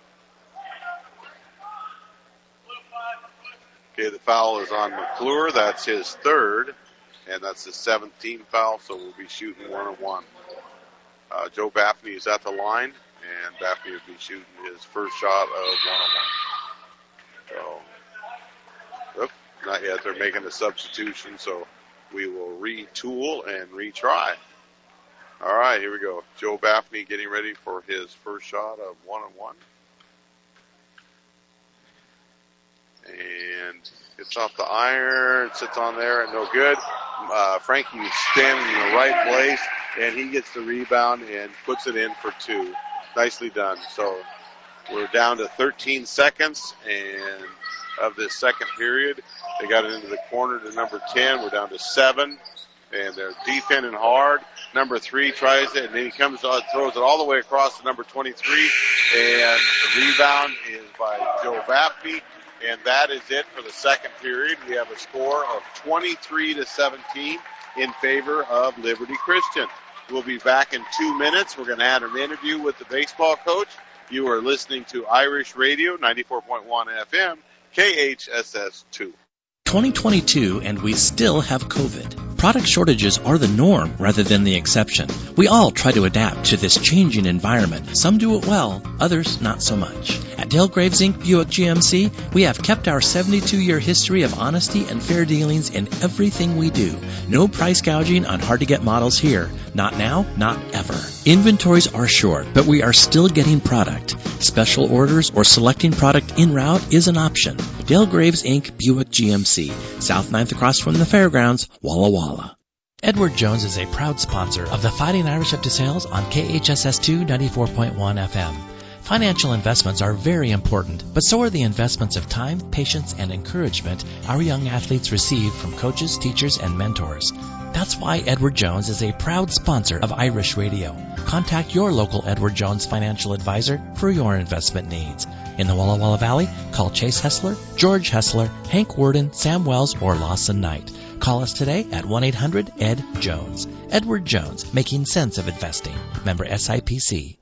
Okay, the foul is on McClure. That's his 3rd. And that's the 7th team foul, so we'll be shooting 1-on-1. Joe Baffney is at the line, and Baffney will be shooting his first shot of 1-on-1. So, not yet. They're making a substitution, so we will retool and retry. All right, here we go. Joe Baffney getting ready for his first shot of 1-on-1. And gets off the iron, sits on there, and no good. Frankie is standing in the right place, and he gets the rebound and puts it in for 2. Nicely done. So we're down to 13 seconds and of this second period. They got it into the corner to number 10. We're down to 7, and they're defending hard. Number 3 tries it, and then he comes on, throws it all the way across to number 23, and the rebound is by Joe Baffney. And that is it for the second period. We have a score of 23-17 in favor of Liberty Christian. We'll be back in 2 minutes. We're going to have an interview with the baseball coach. You are listening to Irish Radio, 94.1 FM, KHSS2. 2022 and we still have COVID. Product shortages are the norm rather than the exception. We all try to adapt to this changing environment. Some do it well, others not so much. At Dale Graves Inc. Buick GMC, we have kept our 72-year history of honesty and fair dealings in everything we do. No price gouging on hard-to-get models here. Not now, not ever. Inventories are short, but we are still getting product. Special orders or selecting product en route is an option. Dale Graves Inc. Buick GMC, South 9th across from the fairgrounds, Walla Walla. Edward Jones is a proud sponsor of the Fighting Irish of DeSales on KHSS2 94.1 FM. Financial investments are very important, but so are the investments of time, patience, and encouragement our young athletes receive from coaches, teachers, and mentors. That's why Edward Jones is a proud sponsor of Irish Radio. Contact your local Edward Jones financial advisor for your investment needs. In the Walla Walla Valley, call Chase Hessler, George Hessler, Hank Worden, Sam Wells, or Lawson Knight. Call us today at 1-800-ED-JONES. Edward Jones, making sense of investing. Member SIPC.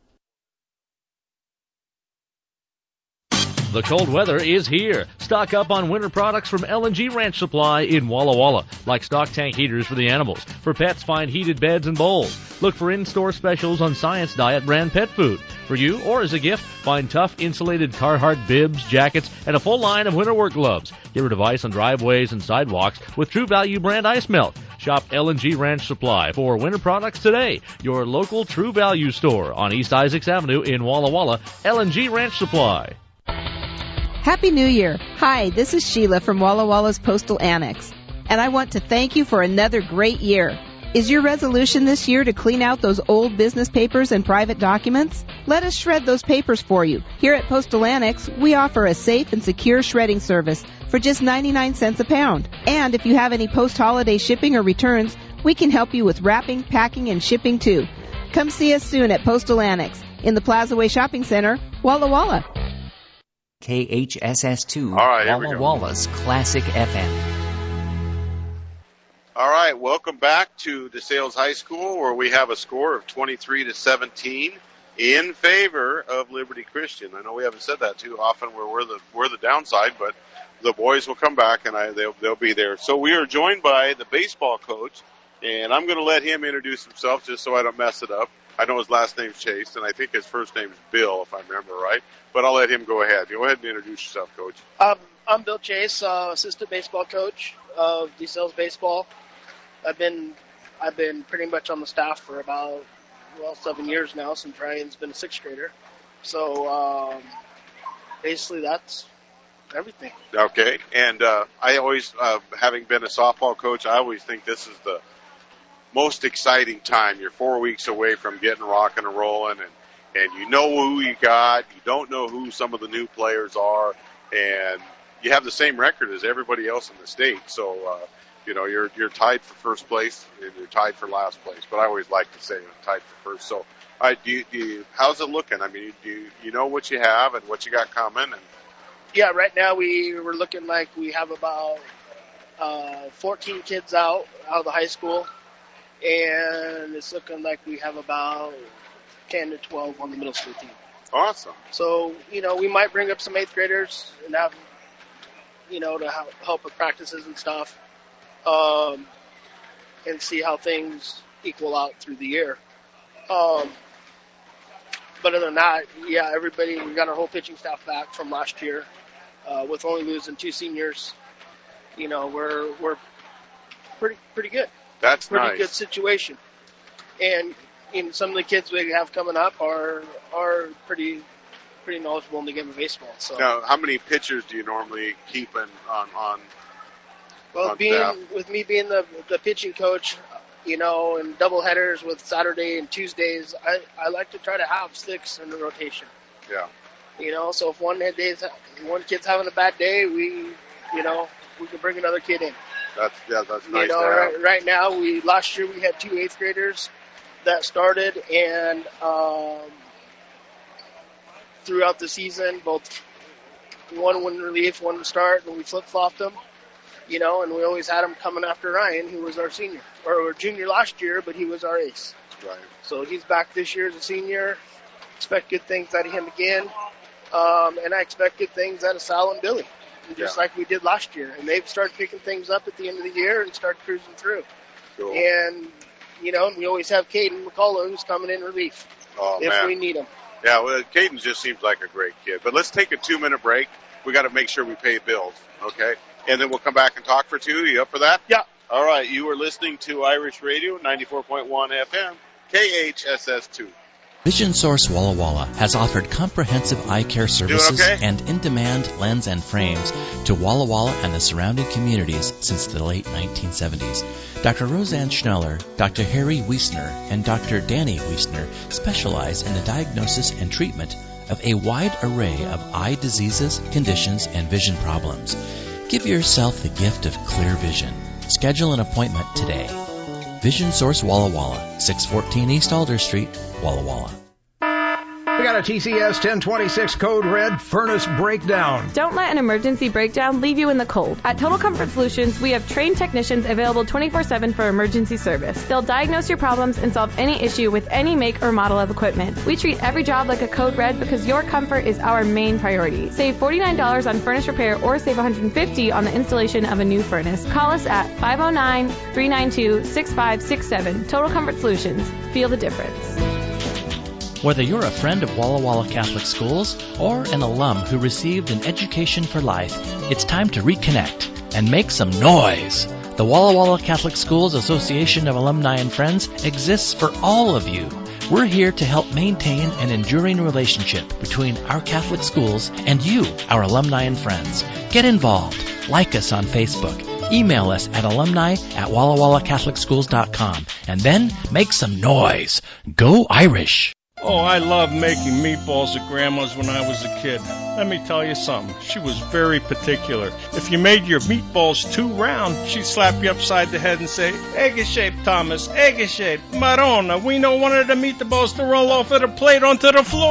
The cold weather is here. Stock up on winter products from L&G Ranch Supply in Walla Walla, like stock tank heaters for the animals. For pets, find heated beds and bowls. Look for in-store specials on Science Diet brand pet food. For you or as a gift, find tough insulated Carhartt bibs, jackets, and a full line of winter work gloves. Get rid of ice on driveways and sidewalks with True Value brand ice melt. Shop L&G Ranch Supply for winter products today. Your local True Value store on East Isaacs Avenue in Walla Walla. L&G Ranch Supply. Happy New Year. Hi, this is Sheila from Walla Walla's Postal Annex, and I want to thank you for another great year. Is your resolution this year to clean out those old business papers and private documents? Let us shred those papers for you. Here at Postal Annex, we offer a safe and secure shredding service for just 99 cents a pound. And if you have any post-holiday shipping or returns, we can help you with wrapping, packing, and shipping too. Come see us soon at Postal Annex in the Plaza Way Shopping Center, Walla Walla. KHSS2, right, Walla Walla's Classic FM. All right, welcome back to DeSales High School, where we have a score of 23-17. in favor of Liberty Christian. I know we haven't said that too often where we're the downside, but the boys will come back and they'll be there. So we are joined by the baseball coach, and I'm going to let him introduce himself just so I don't mess it up. I know his last name's Chase, and I think his first name's Bill, if I remember right. But I'll let him go ahead. Go ahead and introduce yourself, Coach. I'm Bill Chase, assistant baseball coach of DeSales Baseball. I've been pretty much on the staff for about 7 years now, since Ryan's been a sixth grader. So basically, that's everything. Okay, and I always, having been a softball coach, I always think this is the most exciting time. You're 4 weeks away from getting rocking and rolling, and you know who you got. You don't know who some of the new players are, and you have the same record as everybody else in the state. So, you're tied for first place and you're tied for last place. But I always like to say tied for first. So, how's it looking? I mean, do you know what you have and what you got coming? And yeah, right now we're looking like we have about 14 kids out of the high school. And it's looking like we have about 10 to 12 on the middle school team. Awesome. So, we might bring up some 8th graders and have, to help with practices and stuff, and see how things equal out through the year. But other than that, yeah, we got our whole pitching staff back from last year, with only losing 2 seniors. We're pretty good. That's pretty nice. Good situation. And some of the kids we have coming up are pretty knowledgeable in the game of baseball. So now, how many pitchers do you normally keep on? Well, with me being the pitching coach, and double headers with Saturday and Tuesdays, I like to try to have 6 in the rotation. Yeah. So if one kid's having a bad day, we can bring another kid in. That's nice to have. Right now, last year we had 2 8th graders that started, and throughout the season, both one in relief, one to start, and we flip-flopped them, and we always had him coming after Ryan, who was our senior, or junior last year, but he was our ace. Right. So he's back this year as a senior. Expect good things out of him again, and I expect good things out of Sal and Billy. Just like we did last year. And they've started picking things up at the end of the year and start cruising through. Cool. And, we always have Caden McCullough who's coming in relief if we need him. Yeah, well, Caden just seems like a great kid. But let's take a 2-minute break. We got to make sure we pay bills, okay? And then we'll come back and talk for 2. You up for that? Yeah. All right, you are listening to Irish Radio, 94.1 FM, KHSS2. Vision Source Walla Walla has offered comprehensive eye care services and in-demand lens and frames to Walla Walla and the surrounding communities since the late 1970s. Dr. Roseanne Schneller, Dr. Harry Wiesner, and Dr. Danny Wiesner specialize in the diagnosis and treatment of a wide array of eye diseases, conditions, and vision problems. Give yourself the gift of clear vision. Schedule an appointment today. Vision Source Walla Walla, 614 East Alder Street, Walla Walla. We got a TCS 1026 code red furnace breakdown. Don't let an emergency breakdown leave you in the cold. At Total Comfort Solutions, we have trained technicians available 24/7 for emergency service. They'll diagnose your problems and solve any issue with any make or model of equipment. We treat every job like a code red because your comfort is our main priority. Save $49 on furnace repair or save $150 on the installation of a new furnace. Call us at 509-392-6567. Total Comfort Solutions. Feel the difference. Whether you're a friend of Walla Walla Catholic Schools or an alum who received an education for life, it's time to reconnect and make some noise. The Walla Walla Catholic Schools Association of Alumni and Friends exists for all of you. We're here to help maintain an enduring relationship between our Catholic schools and you, our alumni and friends. Get involved. Like us on Facebook. Email us at alumni@wallawallacatholicschools.com and then make some noise. Go Irish! Oh, I loved making meatballs at Grandma's when I was a kid. Let me tell you something. She was very particular. If you made your meatballs too round, she'd slap you upside the head and say, "Egg-shaped, Thomas, egg-shaped. Marona, we don't want the meatballs to roll off of the plate onto the floor."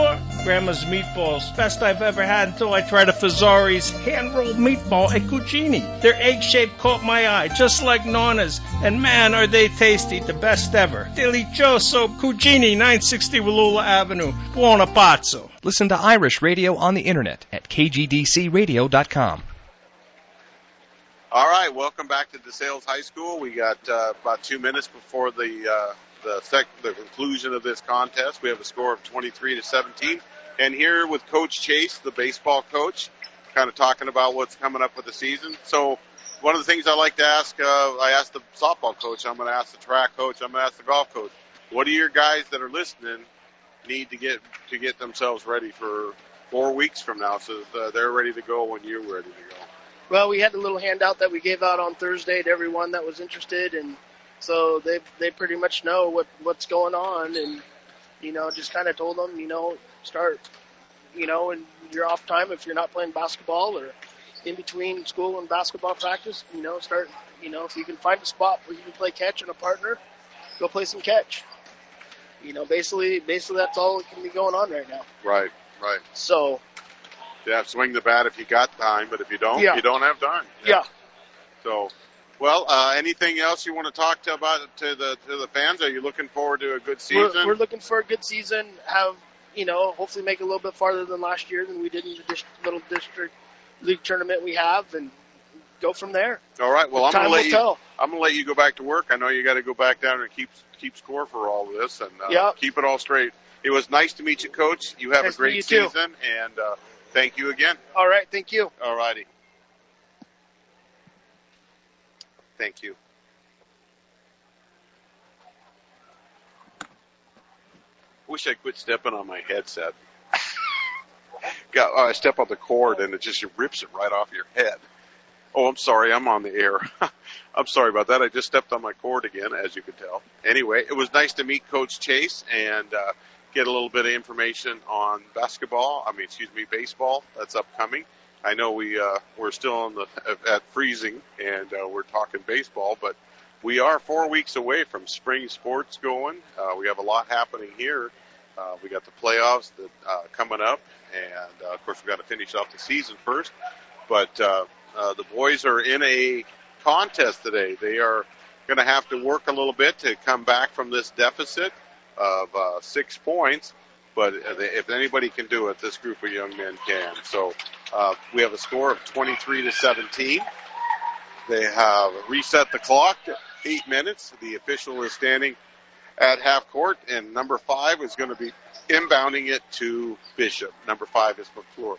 Grandma's meatballs. Best I've ever had until I tried a Fazari's hand-rolled meatball at Cucini. Their egg shape caught my eye, just like Nonna's. And man, are they tasty, the best ever. Delicioso Cucini, 960 Wallula Avenue. Buona pazzo. Listen to Irish radio on the internet at kgdcradio.com. All right, welcome back to DeSales High School. We got about 2 minutes before the conclusion of this contest. We have a score of 23-17. And here with Coach Chase, the baseball coach, kind of talking about what's coming up with the season. So one of the things I like to ask, I asked the softball coach, I'm going to ask the track coach, I'm going to ask the golf coach. What do your guys that are listening need to get themselves ready for 4 weeks from now so that they're ready to go when you're ready to go? Well, we had a little handout that we gave out on Thursday to everyone that was interested, and so they pretty much know what's going on, and just kind of told them, start, in your off time if you're not playing basketball or in between school and basketball practice, start, if you can find a spot where you can play catch and a partner, go play some catch. Basically that's all that can be going on right now. Right. So. Yeah, swing the bat if you got time, but if you don't, you don't have time. Yeah. So, well, anything else you want to talk to the fans? Are you looking forward to a good season? We're looking for a good season. Have hopefully make it a little bit farther than last year than we did in the little district league tournament we have, and go from there. All right. Well, I'm going to let you go back to work. I know you got to go back down and keep score for all of this and keep it all straight. It was nice to meet you, Coach. You have a great season, and thank you again. All right. Thank you. All righty. Thank you. Wish I quit stepping on my headset. I step on the cord and it just rips it right off your head. Oh, I'm sorry. I'm on the air. I'm sorry about that. I just stepped on my cord again, as you can tell. Anyway, it was nice to meet Coach Chase and get a little bit of information on baseball that's upcoming. I know we're still at freezing and we're talking baseball, but we are 4 weeks away from spring sports going. We have a lot happening here. We got the playoffs that coming up, and of course we got to finish off the season first. But the boys are in a contest today. They are going to have to work a little bit to come back from this deficit of 6 points. But if anybody can do it, this group of young men can. So we have a score of 23-17. They have reset the clock to 8 minutes. The official is standing at half court, and number 5 is going to be inbounding it to Bishop. Number 5 is McClure.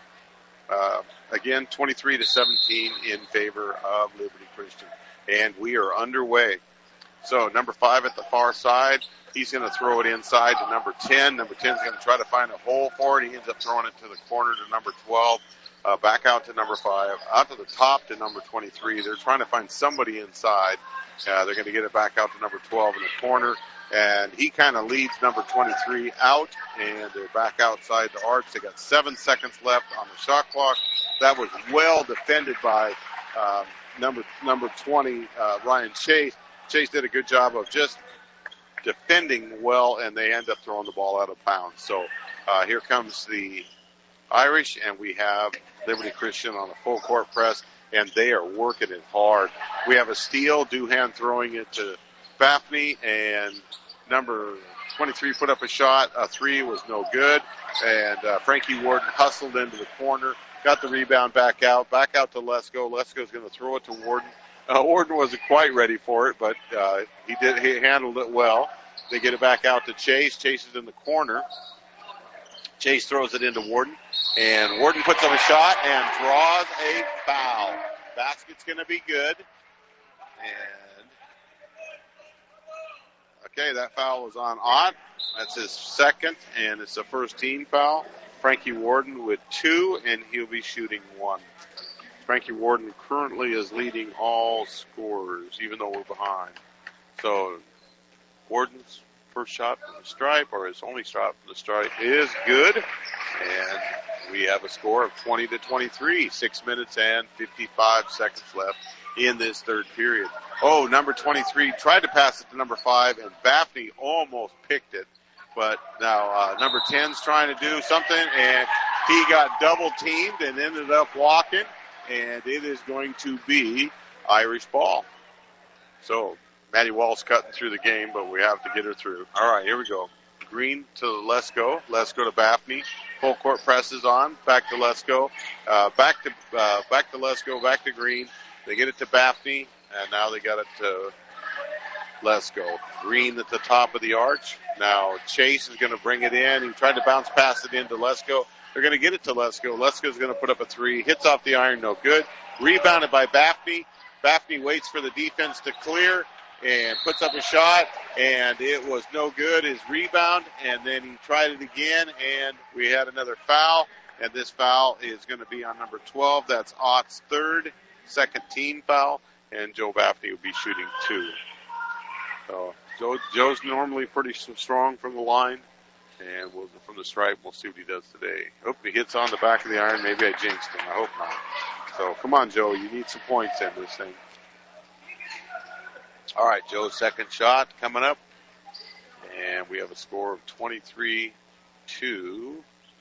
Again, 23-17 in favor of Liberty Christian. And we are underway. So number 5 at the far side, he's going to throw it inside to number 10. Number 10 is going to try to find a hole for it. He ends up throwing it to the corner to number 12. Back out to number 5, out to the top to number 23. They're trying to find somebody inside. They're going to get it back out to number 12 in the corner. And he kind of leads number 23 out, and they're back outside the arch. They got 7 seconds left on the shot clock. That was well defended by number 20, Ryan Chase. Chase did a good job of just defending well, and they end up throwing the ball out of bounds. So here comes the Irish, and we have Liberty Christian on a full court press, and they are working it hard. We have a steal, Duhan throwing it to Fafney, and number 23 put up a shot. A 3 was no good, and Frankie Warden hustled into the corner, got the rebound back out to Lesko. Lesko's going to throw it to Warden. Warden wasn't quite ready for it, but he handled it well. They get it back out to Chase. Chase is in the corner. Chase throws it into Warden, and Warden puts up a shot and draws a foul. Basket's going to be good. And okay, that foul was on Ott. That's his second, and it's a first team foul. Frankie Warden with 2, and he'll be shooting 1. Frankie Warden currently is leading all scorers, even though we're behind. So Warden's first shot from the stripe, or his only shot from the stripe, is good. And we have a score of 20-23, 6 minutes and 55 seconds left in this third period. Oh, number 23 tried to pass it to number 5, and Fafney almost picked it. But now number 10's trying to do something, and he got double teamed and ended up walking, and it is going to be Irish ball. So Maddie Wall's cutting through the game, but we have to get her through. All right, here we go. Green to Lesko. Lesko to Baffney. Full court presses on. Back to Lesko. Back to Lesko. Back to Green. They get it to Baffney, and now they got it to Lesko. Green at the top of the arch. Now Chase is going to bring it in. He tried to bounce pass it into Lesko. They're going to get it to Lesko. Lesko's going to put up a three. Hits off the iron, no good. Rebounded by Baffney. Baffney waits for the defense to clear and puts up a shot, and it was no good. His rebound, and then he tried it again, and we had another foul, and this foul is going to be on number 12. That's Ott's third, second team foul, and Joe Baffney will be shooting 2. So Joe's normally pretty strong from the line, and from the stripe, we'll see what he does today. Hope he hits on the back of the iron. Maybe I jinxed him. I hope not. So come on, Joe. You need some points in this thing. All right, Joe's second shot coming up, and we have a score of 23 to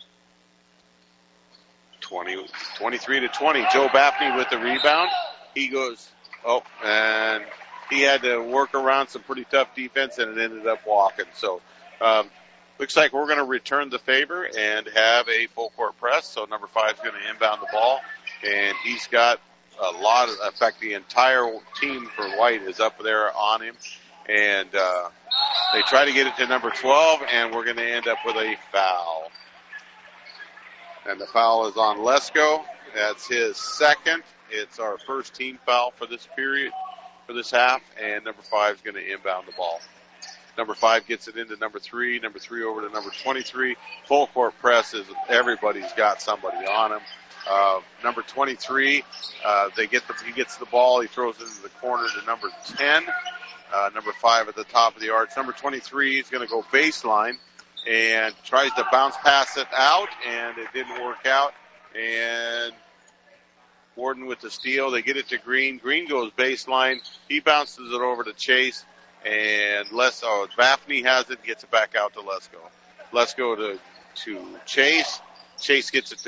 20. Joe Baffney with the rebound. He goes, and he had to work around some pretty tough defense, and it ended up walking. So looks like we're going to return the favor and have a full court press. So number 5 is going to inbound the ball, and he's got a lot of, in fact, the entire team for White is up there on him, and they try to get it to number 12, and we're going to end up with a foul. And the foul is on Lesko. That's his second. It's our first team foul for this period, for this half, and number 5 is going to inbound the ball. Number 5 gets it into number 3. Number 3 over to number 23. Full court press is everybody's got somebody on him. Number 23, he gets the ball. He throws it into the corner to number 10. Number 5 at the top of the arch. Number 23 is going to go baseline and tries to bounce pass it out, and it didn't work out. And Warden with the steal. They get it to Green. Green goes baseline. He bounces it over to Chase, and Baffney has it, gets it back out to Lesko. Lesko to Chase. Chase gets it to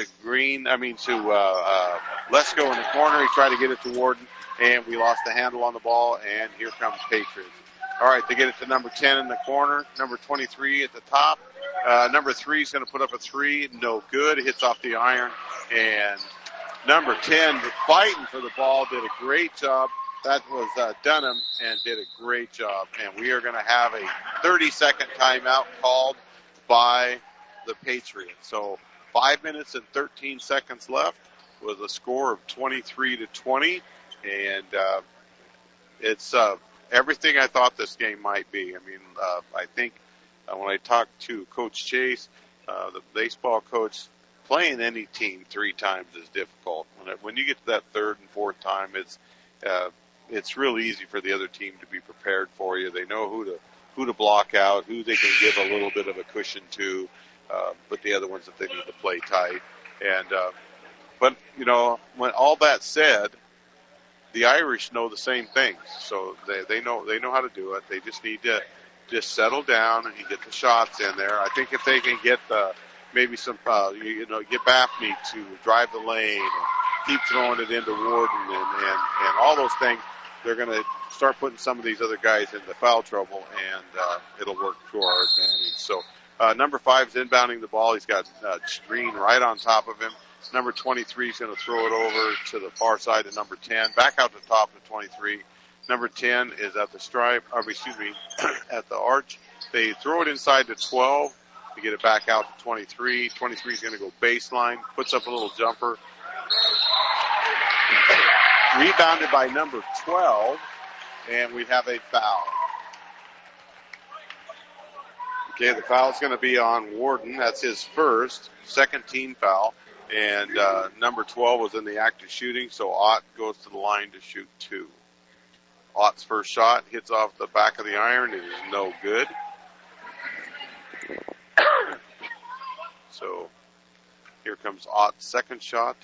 Lesko in the corner. He tried to get it to Warden, and we lost the handle on the ball, and here comes Patriots. All right, they get it to number 10 in the corner, number 23 at the top. Number 3 is going to put up a 3. No good. Hits off the iron, and number 10 fighting for the ball, did a great job. That was Dunham, and did a great job. And we are going to have a 30-second timeout called by the Patriots. So 5 minutes and 13 seconds left with a score of 23 to 20. And it's everything I thought this game might be. I mean, I think when I talked to Coach Chase, the baseball coach, playing any team 3 times is difficult. When you get to that third and fourth time, it's real easy for the other team to be prepared for you. They know who to block out, who they can give a little bit of a cushion to, but the other ones that they need to play tight. And but you know, when all that said, the Irish know the same things, so they know how to do it. They just need to just settle down and get the shots in there. I think if they can get maybe some get Baffney to drive the lane and keep throwing it into Warden and all those things, they're going to start putting some of these other guys into foul trouble, and it'll work to our advantage. So number 5 is inbounding the ball. He's got Green right on top of him. Number 23 is going to throw it over to the far side of number 10, back out to the top of 23. Number 10 is at the stripe, at the arch. They throw it inside to 12 to get it back out to 23. 23 is going to go baseline, puts up a little jumper. Rebounded by number 12, and we have a foul. Okay, the foul is going to be on Warden. That's his second team foul. And number 12 was in the act of shooting, so Ott goes to the line to shoot 2. Ott's first shot hits off the back of the iron. It is no good. So here comes Ott's second shot.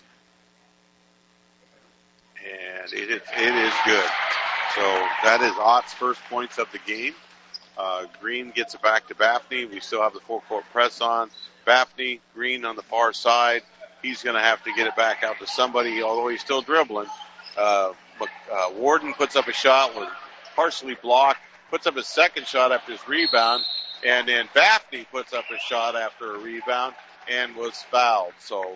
And it is good. So that is Ott's first points of the game. Green gets it back to Baffney. We still have the full court press on. Baffney, Green on the far side. He's going to have to get it back out to somebody, although he's still dribbling. Warden puts up a shot, was partially blocked, puts up his second shot after his rebound, and then Baffney puts up a shot after a rebound and was fouled. So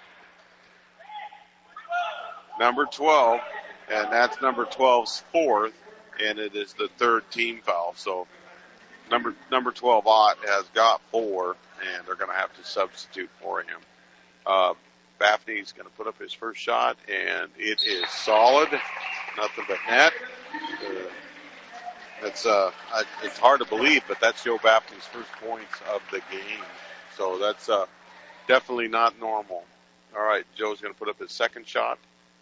number 12, and that's number 12's fourth, and it is the third team foul. So number 12 Ott has got 4, and they're going to have to substitute for him. Baffney's going to put up his first shot, and it is solid, nothing but net. It's hard to believe, but that's Joe Baffney's first points of the game. So that's definitely not normal. All right, Joe's going to put up his second shot,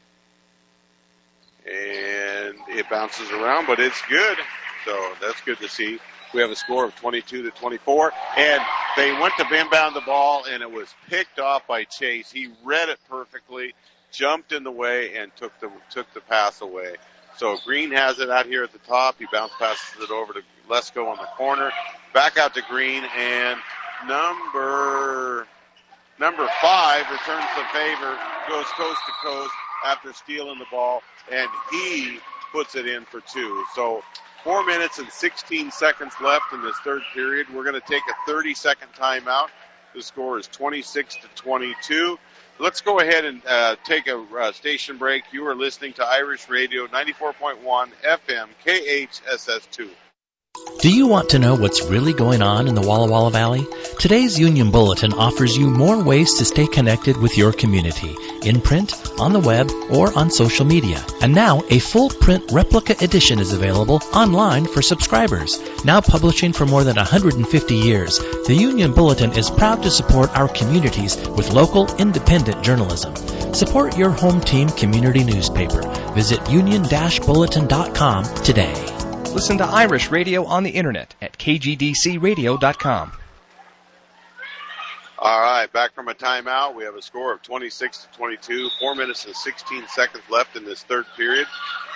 and it bounces around, but it's good. So that's good to see. We have a score of 22-24, and they went to inbound the ball, and it was picked off by Chase. He read it perfectly, jumped in the way, and took the pass away. So Green has it out here at the top. He bounce passes it over to Lesko on the corner, back out to Green, and number 5 returns the favor, goes coast to coast after stealing the ball, and he puts it in for 2. So 4 minutes and 16 seconds left in this third period. We're going to take a 30-second timeout. The score is 26-22. Let's go ahead and take a station break. You are listening to Irish Radio 94.1 FM KHSS2. Do you want to know what's really going on in the Walla Walla Valley? Today's Union Bulletin offers you more ways to stay connected with your community, in print, on the web, or on social media. And now, a full print replica edition is available online for subscribers. Now publishing for more than 150 years, the Union Bulletin is proud to support our communities with local, independent journalism. Support your home team community newspaper. Visit union-bulletin.com today. Listen to Irish Radio on the Internet at kgdcradio.com. All right, back from a timeout. We have a score of 26-22, 4 minutes and 16 seconds left in this third period.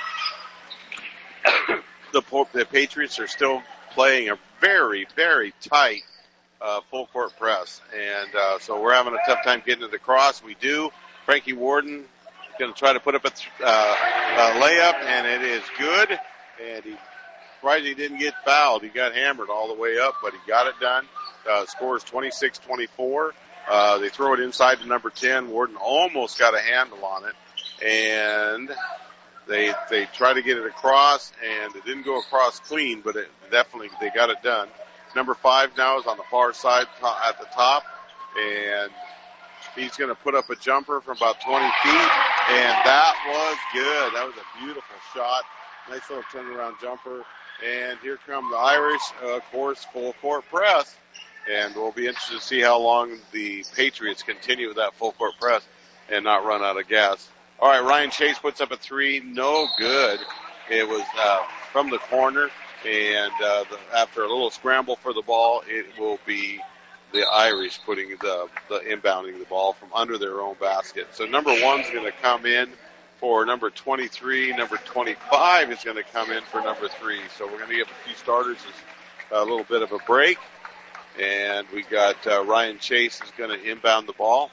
The Patriots are still playing a very, very tight full court press, and so we're having a tough time getting to the cross. We do. Frankie Warden is going to try to put up a layup, and it is good, and surprised he didn't get fouled. He got hammered all the way up, but he got it done. Score is 26-24. They throw it inside to number 10. Warden almost got a handle on it, and they try to get it across, and it didn't go across clean, but they got it done. Number 5 now is on the far side at the top, and he's going to put up a jumper from about 20 feet, and that was good. That was a beautiful shot. Nice little turnaround jumper. And here come the Irish, of course, full court press. And we'll be interested to see how long the Patriots continue with that full court press and not run out of gas. All right, Ryan Chase puts up a 3. No good. It was from the corner. And after a little scramble for the ball, it will be the Irish putting the inbounding the ball from under their own basket. So number 1's going to come in for number 23. Number 25 is going to come in for number 3. So we're going to give a few starters a little bit of a break. And we got Ryan Chase is going to inbound the ball.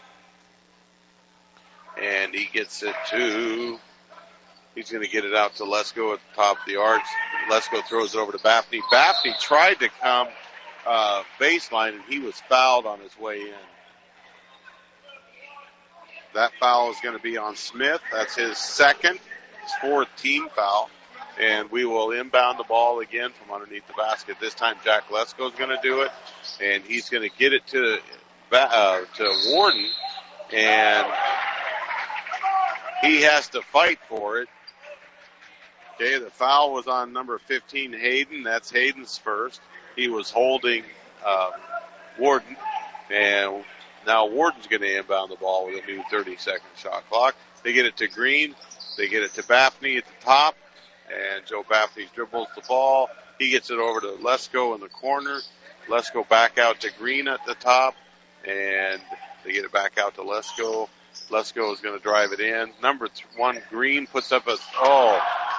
And he gets it he's going to get it out to Lesko at the top of the arch. Lesko throws it over to Baffney. Baffney tried to come baseline, and he was fouled on his way in. That foul is going to be on Smith. That's his second, his 4th team foul. And we will inbound the ball again from underneath the basket. This time Jack Lesko is going to do it. And he's going to get it to Warden. And he has to fight for it. Okay, the foul was on number 15, Hayden. That's Hayden's first. He was holding Warden. And now Warden's going to inbound the ball with a new 30-second shot clock. They get it to Green. They get it to Baffney at the top. And Joe Baffney dribbles the ball. He gets it over to Lesko in the corner. Lesko back out to Green at the top. And they get it back out to Lesko. Lesko is going to drive it in. Number 1, Green puts up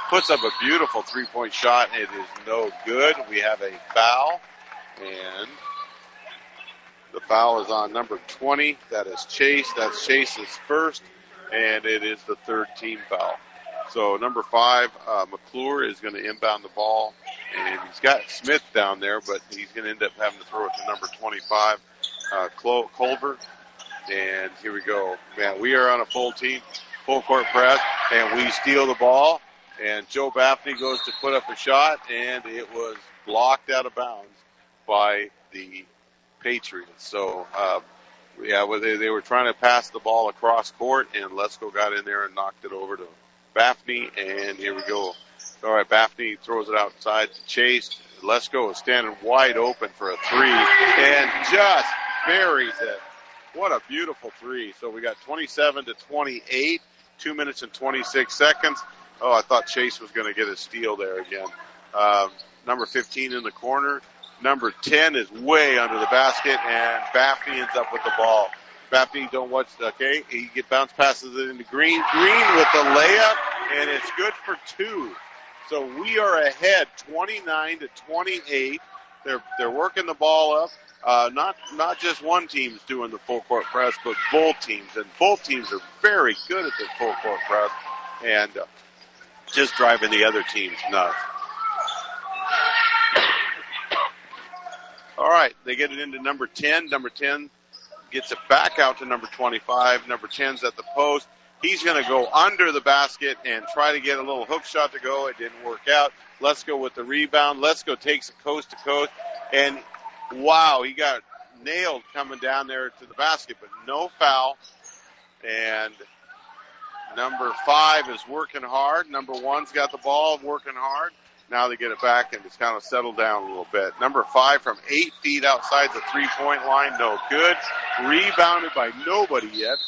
puts up a beautiful three-point shot. It is no good. We have a foul, and the foul is on number 20. That is Chase. That's Chase's first, and it is the third team foul. So number 5, McClure, is going to inbound the ball, and he's got Smith down there, but he's going to end up having to throw it to number 25, Culver. And here we go. Man, we are on a full court press, and we steal the ball, and Joe Baffney goes to put up a shot, and it was blocked out of bounds by the Patriots. So, they were trying to pass the ball across court, and Lesko got in there and knocked it over to Baffney, and here we go. All right, Baffney throws it outside to Chase. Lesko is standing wide open for a three, and just buries it. What a beautiful three. So we got 27-28, 2 minutes and 26 seconds. Oh, I thought Chase was going to get a steal there again. Number 15 in the corner. Number 10 is way under the basket, and Baffney ends up with the ball. Baffney he bounce passes it into Green. Green with the layup, and it's good for 2. So we are ahead 29-28. They're working the ball up. Not just one team's doing the full court press, but both teams. And both teams are very good at the full court press and just driving the other teams nuts. All right, they get it into number 10. Number 10 gets it back out to number 25. Number 10's at the post. He's going to go under the basket and try to get a little hook shot to go. It didn't work out. Let's go with the rebound. Let's go takes it coast to coast. And, wow, he got nailed coming down there to the basket, but no foul. And number 5 is working hard. Number 1's got the ball, working hard. Now they get it back, and it's kind of settled down a little bit. Number 5 from 8 feet outside the three-point line, no good. Rebounded by nobody yet.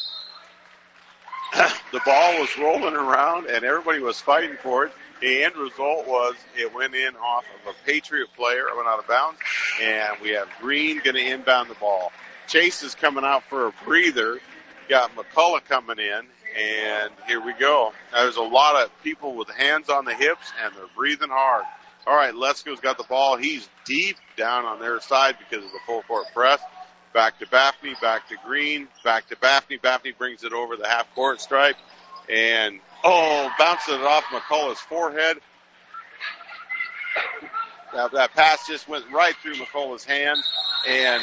The ball was rolling around, and everybody was fighting for it. The end result was it went in off of a Patriot player, went out of bounds, and we have Green going to inbound the ball. Chase is coming out for a breather. Got McCullough coming in, and here we go. There's a lot of people with hands on the hips, and they're breathing hard. All right, Lesko's got the ball. He's deep down on their side because of the full court press. Back to Baffney, back to Green, back to Baffney. Baffney brings it over the half court stripe, and bouncing it off McCullough's forehead. That pass just went right through McCullough's hand, and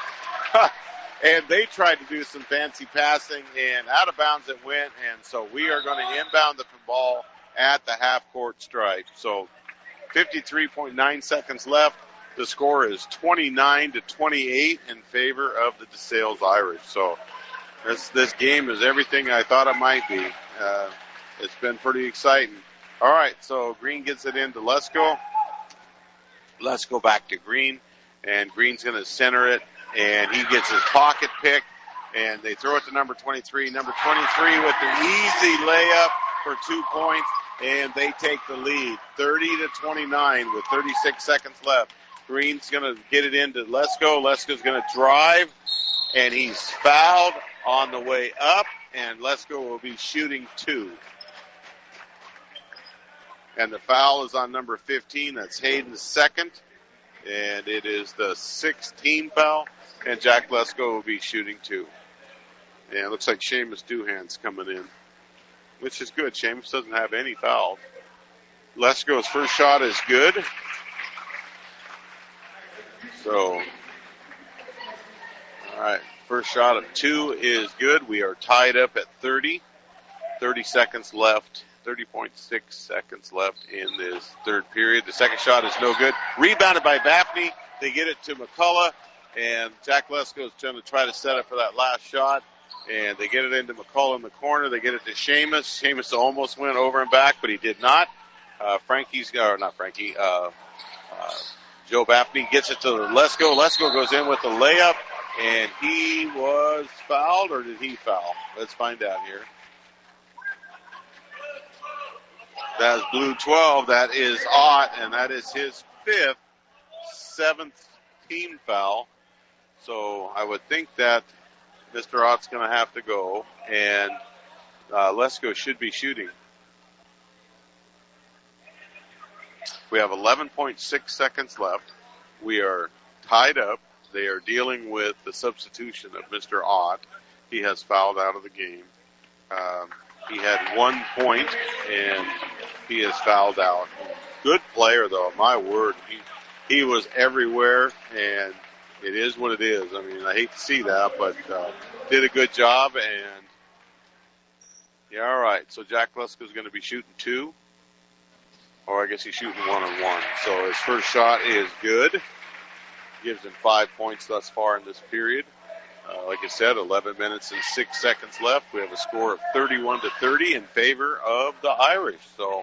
they tried to do some fancy passing, and out of bounds it went, and so we are going to inbound the ball at the half-court stripe. So 53.9 seconds left. The score is 29-28 in favor of the DeSales Irish. So this game is everything I thought it might be. It's been pretty exciting. All right, so Green gets it into Lesko. Lesko back to Green, and Green's going to center it, and he gets his pocket picked, and they throw it to number 23. Number 23 with the easy layup for 2 points, and they take the lead, 30-29 with 36 seconds left. Green's going to get it into Lesko. Lesko's going to drive, and he's fouled on the way up, and Lesko will be shooting 2. And the foul is on number 15. That's Hayden's second, and it is the 16th foul, and Jack Lesko will be shooting 2. And it looks like Seamus Doohan's coming in, which is good. Seamus doesn't have any fouls. Lesko's first shot is good. So, all right, first shot of 2 is good. We are tied up at 30. 30 seconds left. 30.6 seconds left in this third period. The second shot is no good. Rebounded by Baffney. They get it to McCullough, and Jack Lesko is going to try to set up for that last shot. And they get it into McCullough in the corner. They get it to Seamus. Seamus almost went over and back, but he did not. Joe Baffney gets it to Lesko. Lesko goes in with the layup, and he was fouled, or did he foul? Let's find out here. That's blue 12. That is Ott, and that is his 7th team foul. So I would think that Mr. Ott's going to have to go, and Lesko should be shooting. We have 11.6 seconds left. We are tied up. They are dealing with the substitution of Mr. Ott. He has fouled out of the game. He had 1 point, and he is fouled out. Good player, though. My word. He was everywhere, and it is what it is. I mean, I hate to see that, but did a good job. And, yeah, all right. So Jack Lesko's going to be shooting 2. Or I guess he's shooting 1-on-1. So his first shot is good. Gives him 5 points thus far in this period. Like I said, 11 minutes and 6 seconds left. We have a score of 31-30 in favor of the Irish. So,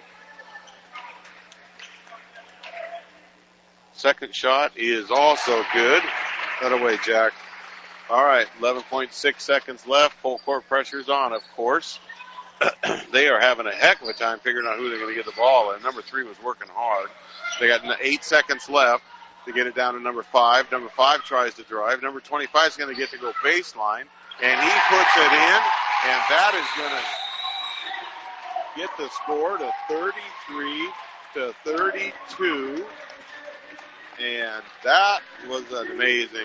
second shot is also good. That away, Jack. All right, 11.6 seconds left. Full court pressure's on, of course. They are having a heck of a time figuring out who they're going to get the ball. And number 3 was working hard. They got 8 seconds left to get it down to number 5. Number 5 tries to drive. Number 25 is going to get to go baseline. And he puts it in. And that is going to get the score to 33-32. And that was an amazing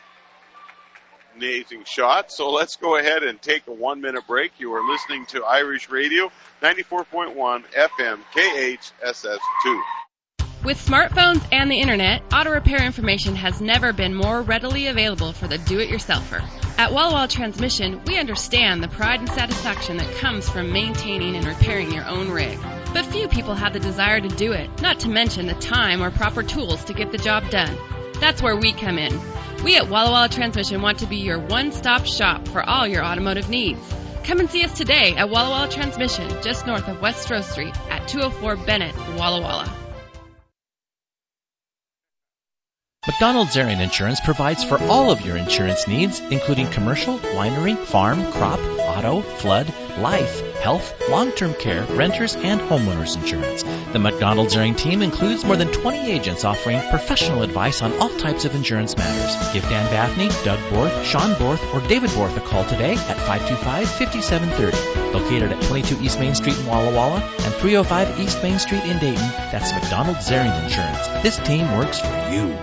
shot. So let's go ahead and take a 1-minute break. You are listening to Irish Radio, 94.1 FM KHSS2. With smartphones and the internet, auto repair information has never been more readily available for the do-it-yourselfer. At Walla Walla Transmission, we understand the pride and satisfaction that comes from maintaining and repairing your own rig. But few people have the desire to do it, not to mention the time or proper tools to get the job done. That's where we come in. We at Walla Walla Transmission want to be your one-stop shop for all your automotive needs. Come and see us today at Walla Walla Transmission, just north of West Stroh Street at 204 Bennett, Walla Walla. McDonald Zarian Insurance provides for all of your insurance needs, including commercial, winery, farm, crop, auto, flood, life, health, long-term care, renters, and homeowners insurance. The McDonald Zarian team includes more than 20 agents offering professional advice on all types of insurance matters. Give Dan Baffney, Doug Borth, Sean Borth, or David Borth a call today at 525-5730. Located at 22 East Main Street in Walla Walla and 305 East Main Street in Dayton, that's McDonald Zarian Insurance. This team works for you.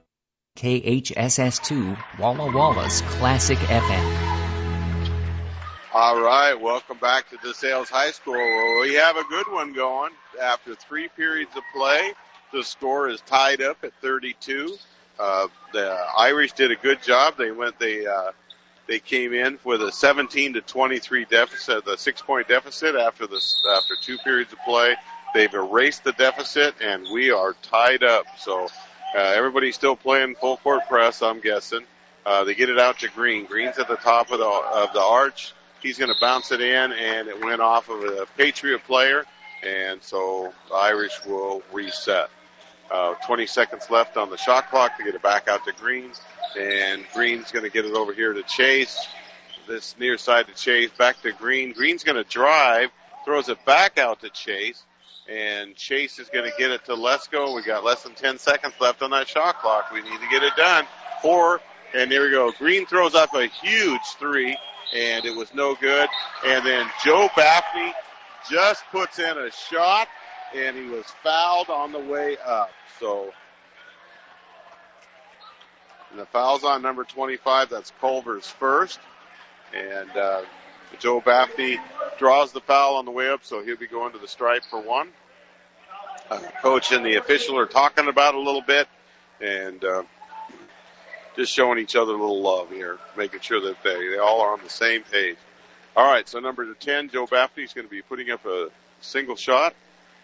KHSS2, Walla Walla's Classic FM. All right, welcome back to DeSales High School. We have a good one going. After 3 periods of play, the score is tied up at 32. The Irish did a good job. They came in with a 17-23 deficit, the 6-point deficit after 2 periods of play. They've erased the deficit, and we are tied up. So everybody's still playing full court press, I'm guessing. They get it out to Green. Green's at the top of the arch. He's going to bounce it in, and it went off of a Patriot player, and so the Irish will reset. 20 seconds left on the shot clock to get it back out to Green, and Green's going to get it over here to Chase. This near side to Chase, back to Green. Green's going to drive, throws it back out to Chase. And Chase is going to get it to Lesko. We got less than 10 seconds left on that shot clock. We need to get it done. 4, and there we go. Green throws up a huge 3, and it was no good. And then Joe Baffney just puts in a shot, and he was fouled on the way up. So, and the foul's on number 25. That's Culver's first. And Joe Baffney draws the foul on the way up, so he'll be going to the stripe for 1. Coach and the official are talking about it a little bit, and just showing each other a little love here, making sure that they all are on the same page. All right, so number 10, Joe Baffney, is going to be putting up a single shot.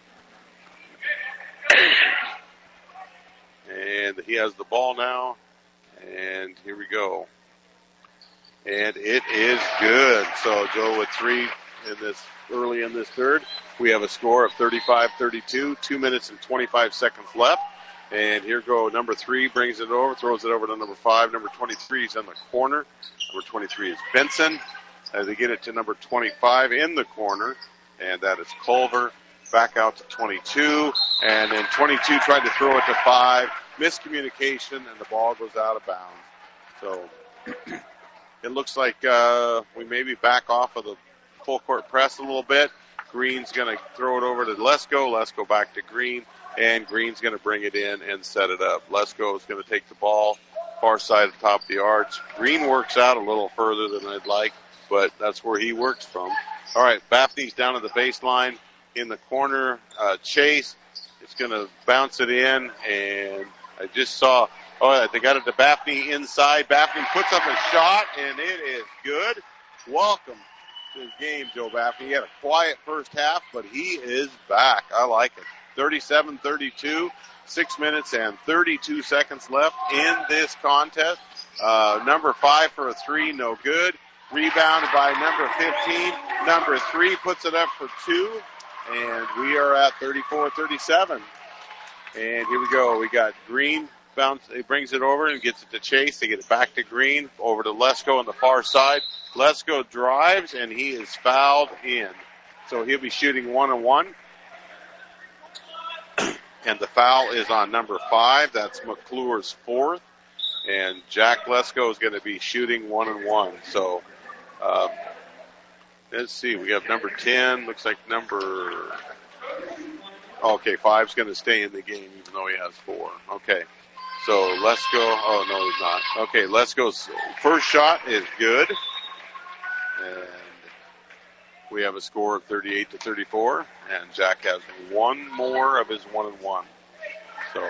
And he has the ball now, and here we go. And it is good. So Joe with 3 early in this third. We have a score of 35-32, 2 minutes and 25 seconds left. And here go number 3, brings it over, throws it over to number 5. Number 23 is in the corner. Number 23 is Benson. As they get it to number 25 in the corner, and that is Culver. Back out to 22, and then 22 tried to throw it to 5. Miscommunication, and the ball goes out of bounds. So it looks like we maybe back off of the full court press a little bit. Green's going to throw it over to Lesko. Lesko back to Green. and Green's going to bring it in and set it up. Lesko is going to take the ball, far side of the top of the arch. Green works out a little further than I'd like, but that's where he works from. All right, Baffney's down at the baseline in the corner. Chase is going to bounce it in, and I just saw, they got it to Baffney inside. Baffney puts up a shot, and it is good. Welcome to the game, Joe Baffney. He had a quiet first half, but he is back. I like it. 37-32, 6 minutes and 32 seconds left in this contest. Number 5 for a 3, no good. Rebounded by number 15. Number 3 puts it up for 2, and we are at 34-37. And here we go. We got Green bounce. He brings it over and gets it to Chase. They get it back to Green, over to Lesko on the far side. Lesko drives, and he is fouled in. So he'll be shooting 1-1. And the foul is on number 5. That's McClure's 4th. And Jack Lesko is going to be shooting 1-1. So, let's see. We have number 10. Looks like number... Okay, 5's going to stay in the game even though he has 4. Okay. So Lesko... Oh, no, he's not. Okay, Lesko's first shot is good. And we have a score of 38-34, and Jack has one more of his 1-1. So,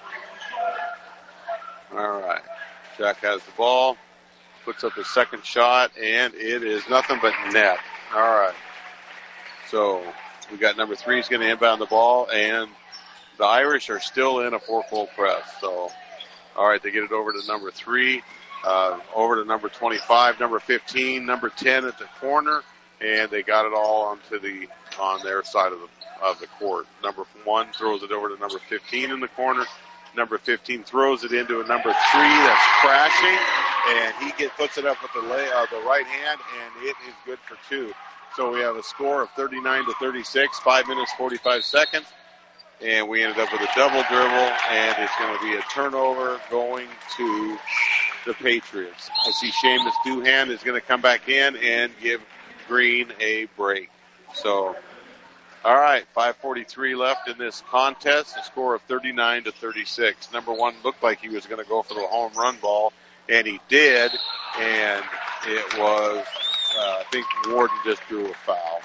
all right. Jack has the ball, puts up his second shot, and it is nothing but net. All right. So we got number 3 is going to inbound the ball, and the Irish are still in a 4-full press. So, all right, they get it over to number 3, over to number 25, number 15, number 10 at the corner. And they got it all on their side of the court. Number 1 throws it over to number 15 in the corner. Number 15 throws it into a number 3 that's crashing, and he puts it up with the right hand, and it is good for 2. So we have a score of 39-36, 5 minutes 45 seconds, and we ended up with a double dribble, and it's going to be a turnover going to the Patriots. I see Seamus Doohan is going to come back in and give Green a break. So, all right, 5:43 left in this contest. A score of 39-36. Number 1 looked like he was going to go for the home run ball, and he did. And it was, I think Warden just drew a foul.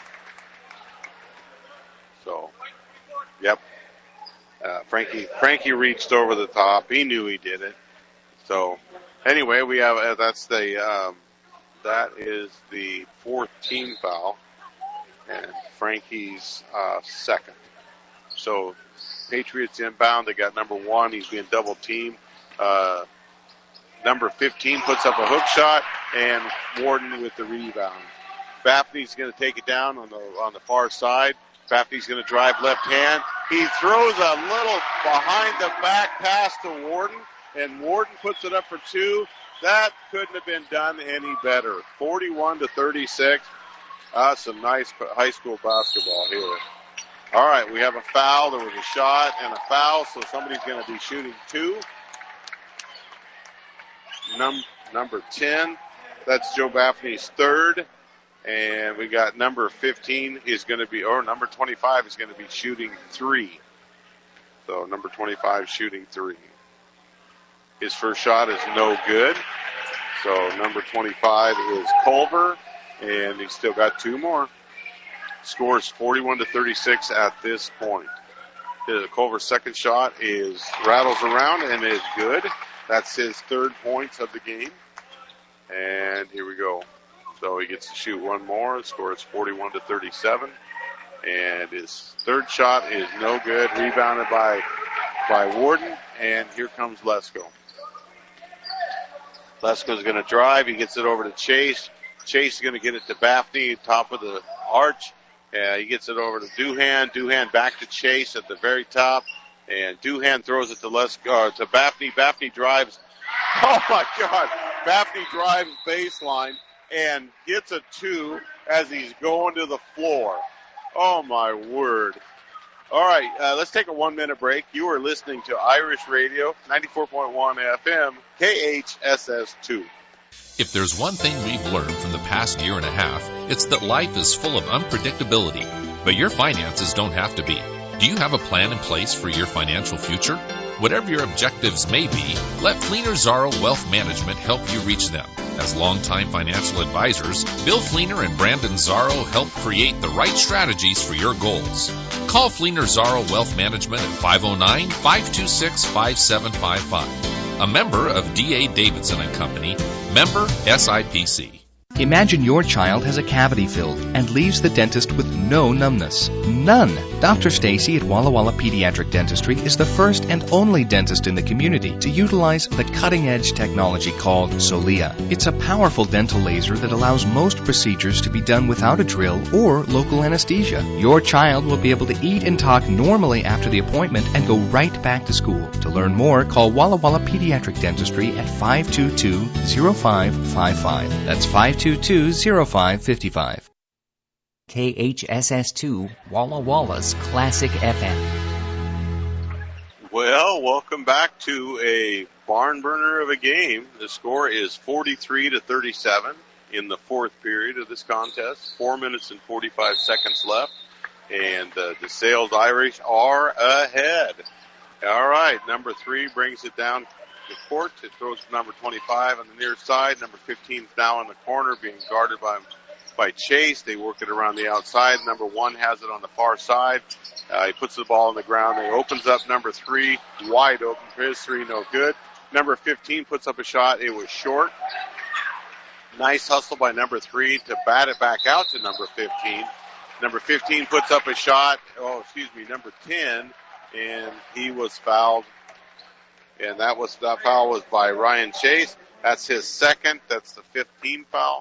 So, yep. Frankie reached over the top. He knew he did it. So, anyway, we have that is the 4th team foul, and Frankie's second. So Patriots inbound. They got number 1. He's being double teamed. Number 15 puts up a hook shot, and Warden with the rebound. Baffney's going to take it down on the far side. Baffney's going to drive left hand. He throws a little behind the back pass to Warden, and Warden puts it up for 2. That couldn't have been done any better. 41-36. Some nice high school basketball here. All right, we have a foul. There was a shot and a foul, so somebody's going to be shooting 2. Number 10, that's Joe Baffney's 3rd. And we got number 15 is going to be, or number 25 is going to be shooting 3. So number 25 shooting 3. His first shot is no good. So number 25 is Culver, and he's still got 2 more. Scores 41-36 at this point. Culver's second shot rattles around and is good. That's his 3rd points of the game. And here we go. So he gets to shoot 1 more. Scores 41-37. And his 3rd shot is no good. Rebounded by Warden. And here comes Lesko. Lesko's going to drive. He gets it over to Chase. Chase is going to get it to Baffney, top of the arch. He gets it over to Doohan. Doohan back to Chase at the very top. And Doohan throws it to to Baffney. Baffney drives. Oh, my God. Baffney drives baseline and gets a 2 as he's going to the floor. Oh, my word. All right, let's take a 1-minute break. You are listening to Irish Radio, 94.1 FM, KHSS2. If there's one thing we've learned from the past year and a half, it's that life is full of unpredictability, but your finances don't have to be. Do you have a plan in place for your financial future? Whatever your objectives may be, let Fleener Zaro Wealth Management help you reach them. As longtime financial advisors, Bill Fleener and Brandon Zaro help create the right strategies for your goals. Call Fleener Zaro Wealth Management at 509-526-5755. A member of D.A. Davidson & Company, member SIPC. Imagine your child has a cavity filled and leaves the dentist with no numbness. None. Dr. Stacy at Walla Walla Pediatric Dentistry is the first and only dentist in the community to utilize the cutting-edge technology called Solia. It's a powerful dental laser that allows most procedures to be done without a drill or local anesthesia. Your child will be able to eat and talk normally after the appointment and go right back to school. To learn more, call Walla Walla Pediatric Dentistry at 522-0555. That's 522-0555. KHSS2 Walla Walla's Classic FM. Well, welcome back to a barn burner of a game. The score is 43-37 in the fourth period of this contest. 4 minutes and 45 seconds left, and the DeSales Irish are ahead. All right, number 3 brings it down the court. It throws to number 25 on the near side. Number 15 is now in the corner being guarded by Chase. They work it around the outside. Number 1 has it on the far side. He puts the ball on the ground. He opens up number 3 wide open for his 3, no good. Number 15 puts up a shot. It was short. Nice hustle by number 3 to bat it back out to number 15. Number 15 puts up a shot. Number 10, and he was fouled. And that foul was by Ryan Chase. That's his second. That's the 16 foul.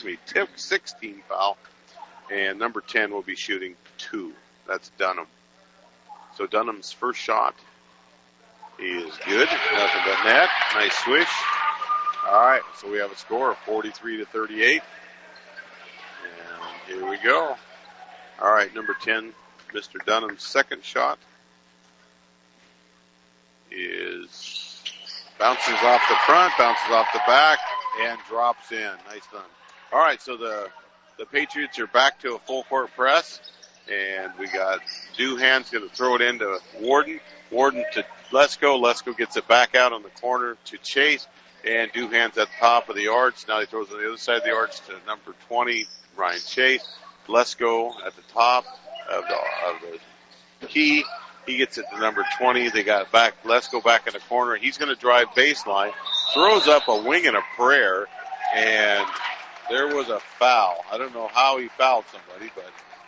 And number 10 will be shooting 2. That's Dunham. So Dunham's first shot is good. Nothing but net. Nice swish. All right. So we have a score of 43-38. And here we go. All right. Number 10, Mr. Dunham's second shot bounces off the front, bounces off the back, and drops in. Nice done. All right, so the Patriots are back to a full court press, and we got Doohan's going to throw it into Warden. Warden to Lesko. Lesko gets it back out on the corner to Chase, and Doohan's at the top of the arch. Now he throws it on the other side of the arch to number 20, Ryan Chase. Lesko at the top of the key. He gets it to number 20. They got back. Lesko back in the corner. He's going to drive baseline. Throws up a wing and a prayer. And there was a foul. I don't know how he fouled somebody, but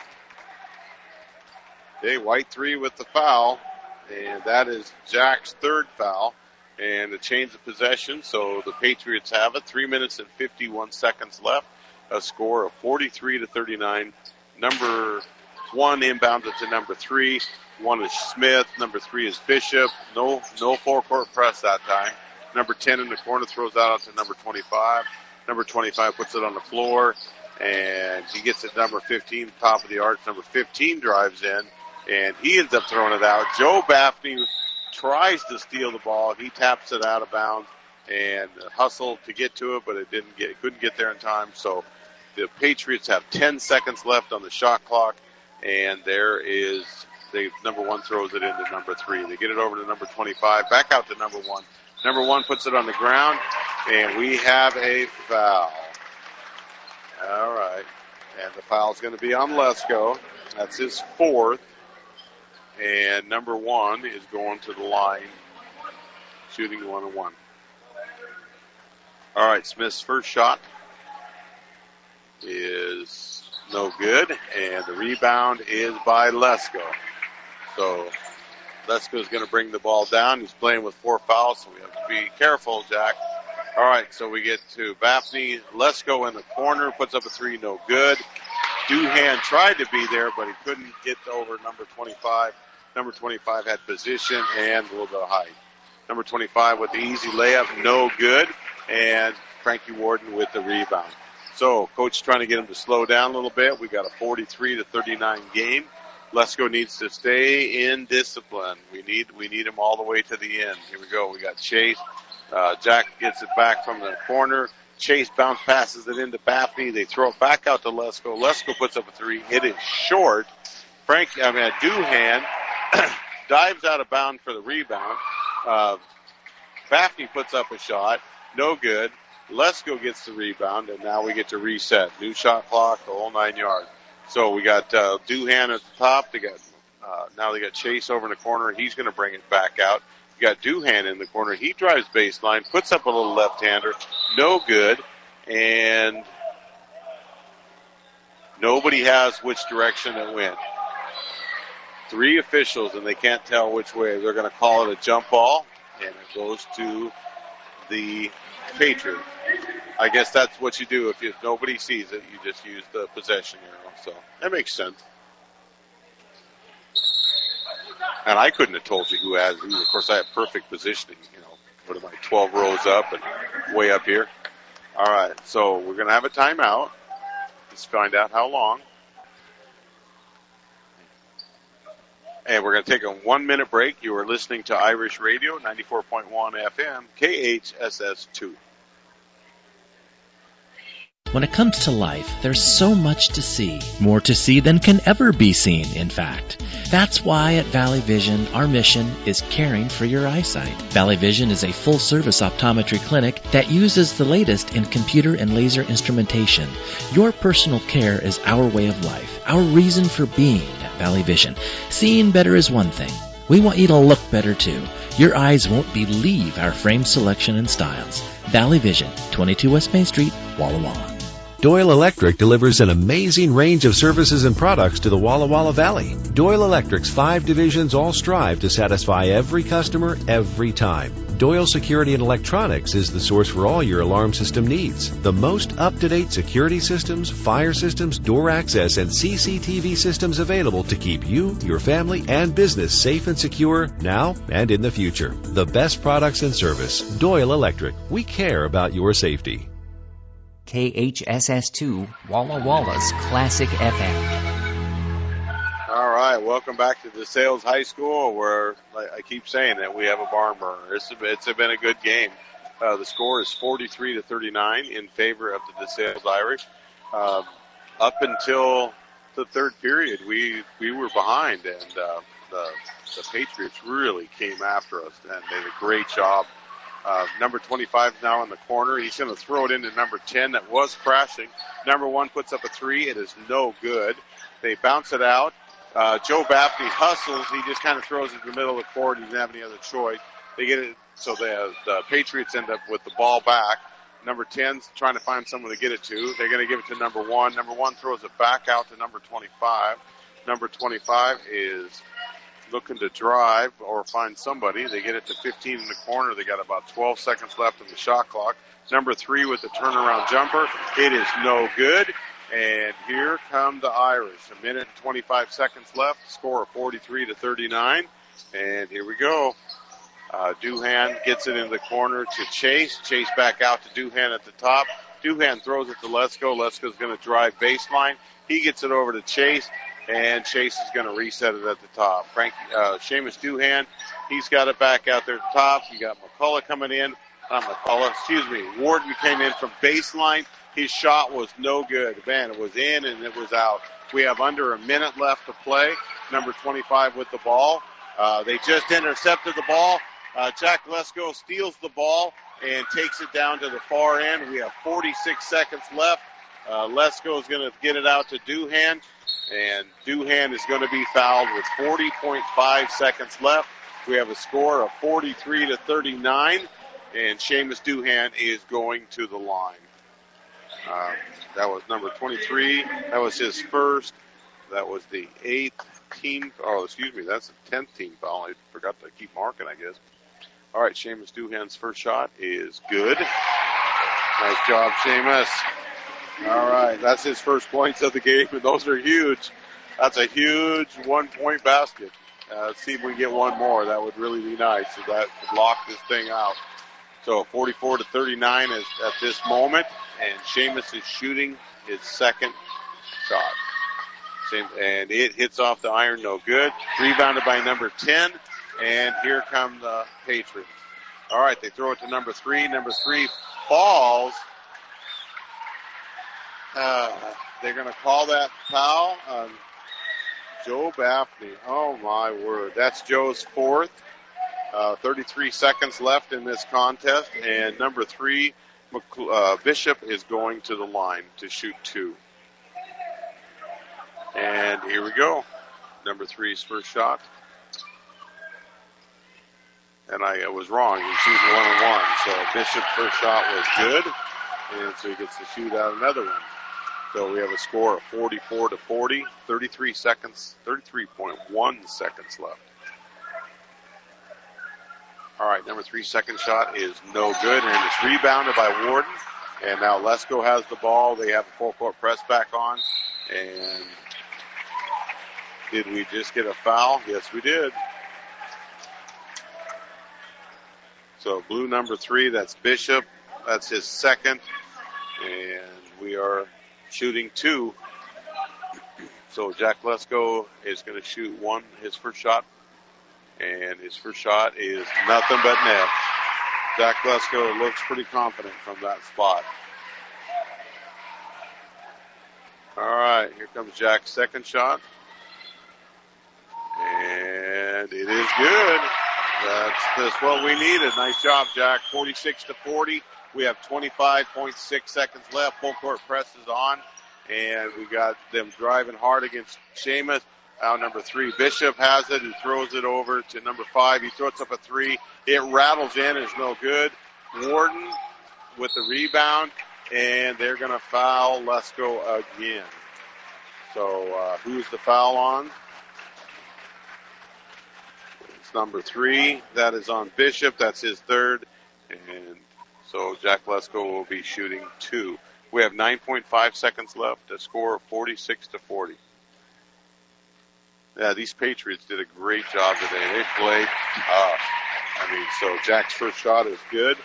White 3 with the foul. And that is Jack's third foul. And a change of possession. So the Patriots have it. 3 minutes and 51 seconds left. A score of 43-39. Number 1 inbounds it to number 3. 1 is Smith. Number 3 is Bishop. No full court press that time. Number 10 in the corner throws that out to number 25. Number 25 puts it on the floor, and he gets it number 15, top of the arch. Number 15 drives in, and he ends up throwing it out. Joe Baffney tries to steal the ball. He taps it out of bounds and hustled to get to it, but couldn't get there in time. So the Patriots have 10 seconds left on the shot clock, and number 1 throws it into number 3. They get it over to number 25, back out to number 1. Number 1 puts it on the ground, and we have a foul. All right. And the foul's going to be on Lesko. That's his 4th. And number 1 is going to the line, shooting 1-1. All right, Smith's first shot is no good, and the rebound is by Lesko. So Lesko's going to bring the ball down. He's playing with 4 fouls, so we have to be careful, Jack. All right, so we get to Baffney. Lesko in the corner, puts up a 3, no good. Doohan tried to be there, but he couldn't get over number 25. Number 25 had position and a little bit of height. Number 25 with the easy layup, no good. And Frankie Warden with the rebound. So coach trying to get him to slow down a little bit. We got a 43-39 game. Lesko needs to stay in discipline. We need him all the way to the end. Here we go. We got Chase. Jack gets it back from the corner. Chase bounce passes it into Baffney. They throw it back out to Lesko. Lesko puts up a 3. It is short. Doohan dives out of bounds for the rebound. Fafney puts up a shot. No good. Lesko gets the rebound, and now we get to reset. New shot clock, the whole 9 yards. So we got Duhan at the top. Now they got Chase over in the corner. He's going to bring it back out. You got Duhan in the corner. He drives baseline, puts up a little left-hander. No good. And nobody has which direction it went. 3 officials, and they can't tell which way. They're going to call it a jump ball, and it goes to the Patriots. I guess that's what you do. If nobody sees it, you just use the possession arrow. So that makes sense. And I couldn't have told you who has who. Of course, I have perfect positioning. What am I, 12 rows up and way up here? All right, so we're going to have a timeout. Let's find out how long. And we're going to take a 1-minute break. You are listening to Irish Radio, 94.1 FM, KHSS2. When it comes to life, there's so much to see. More to see than can ever be seen, in fact. That's why at Valley Vision, our mission is caring for your eyesight. Valley Vision is a full-service optometry clinic that uses the latest in computer and laser instrumentation. Your personal care is our way of life, our reason for being at Valley Vision. Seeing better is one thing. We want you to look better, too. Your eyes won't believe our frame selection and styles. Valley Vision, 22 West Main Street, Walla Walla. Doyle Electric delivers an amazing range of services and products to the Walla Walla Valley. Doyle Electric's 5 divisions all strive to satisfy every customer every time. Doyle Security and Electronics is the source for all your alarm system needs. The most up-to-date security systems, fire systems, door access, and CCTV systems available to keep you, your family, and business safe and secure now and in the future. The best products and service. Doyle Electric. We care about your safety. KHSS2, Walla Walla's Classic FM. All right, welcome back to DeSales High School, where I keep saying that we have a barn burner. It's been a good game. The score is 43-39 in favor of the DeSales Irish. Up until the third period, we were behind, and the Patriots really came after us and did a great job. Number 25 is now in the corner. He's going to throw it into number 10 that was crashing. Number 1 puts up a 3. It is no good. They bounce it out. Joe Baptiste hustles. He just kind of throws it in the middle of the court. He doesn't have any other choice. They get it, so the Patriots end up with the ball back. Number 10's trying to find someone to get it to. They're going to give it to number 1. Number 1 throws it back out to number 25. Number 25 is looking to drive or find somebody. They get it to 15 in the corner. They got about 12 seconds left in the shot clock. Number 3 with the turnaround jumper. It is no good. And here come the Irish. 1 minute and 25 seconds left. Score of 43-39. And here we go. Duhan gets it in the corner to Chase. Chase back out to Duhan at the top. Duhan throws it to Lesko. Lesko's going to drive baseline. He gets it over to Chase. And Chase is going to reset it at the top. Seamus Duhan, he's got it back out there at the top. You got McCullough coming in. Warden came in from baseline. His shot was no good. Man, it was in and it was out. We have under a minute left to play. Number 25 with the ball. They just intercepted the ball. Jack Lesko steals the ball and takes it down to the far end. We have 46 seconds left. Lesko is going to get it out to Duhan. And Duhan is going to be fouled with 40.5 seconds left. We have a score of 43-39, and Seamus Duhan is going to the line. That was number 23. That was his first. That was the 8th team. That's the 10th team foul. I forgot to keep marking, I guess. All right, Seamus Duhan's first shot is good. Nice job, Seamus. All right, that's his first points of the game, and those are huge. That's a huge 1-point basket. Let's see if we can get one more. That would really be nice. So that could lock this thing out. So 44-39 is at this moment, and Seamus is shooting his second shot. And it hits off the iron, no good. Rebounded by number 10, and here come the Patriots. All right, they throw it to number 3. Number 3 falls. They're going to call that foul on Joe Baffney. Oh, my word. That's Joe's fourth. 33 seconds left in this contest. And number 3, Bishop is going to the line to shoot 2. And here we go. Number 3's first shot. And I was wrong. He's shooting 1-1. So Bishop's first shot was good. And so he gets to shoot out another one. So we have a score of 44-40, 33.1 seconds left. All right, number 3's second shot is no good, and it's rebounded by Warden. And now Lesko has the ball. They have a full court press back on. And did we just get a foul? Yes, we did. So blue number 3, that's Bishop. That's his second. And we are shooting 2. So Jack Lesko is going to shoot his first shot. And his first shot is nothing but net. Jack Lesko looks pretty confident from that spot. All right, here comes Jack's second shot. And it is good. That's what we needed. Nice job, Jack. 46-40. We have 25.6 seconds left. Full court press is on. And we got them driving hard against Seamus. Now number 3, Bishop has it. He throws it over to number 5. He throws up a 3. It rattles in. It's no good. Warden with the rebound. And they're going to foul Lesko again. So who's the foul on? It's number 3. That is on Bishop. That's his third. And so Jack Lesko will be shooting 2. We have 9.5 seconds left. A score of 46-40. Yeah, these Patriots did a great job today. They played tough. So Jack's first shot is good.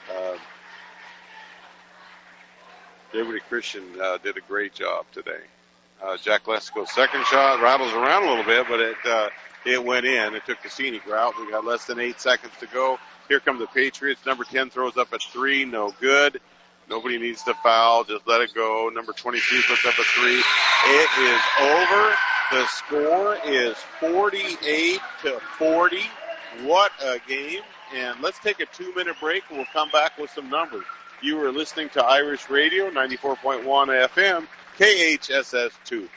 Liberty Christian did a great job today. Jack Lesko's second shot rattles around a little bit, but it went in. It took the scenic route. We got less than 8 seconds to go. Here come the Patriots. Number 10 throws up a 3. No good. Nobody needs to foul. Just let it go. Number 22 puts up a 3. It is over. The score is 48-40. What a game. And let's take a 2-minute break and we'll come back with some numbers. You are listening to Irish Radio, 94.1 FM, KHSS2.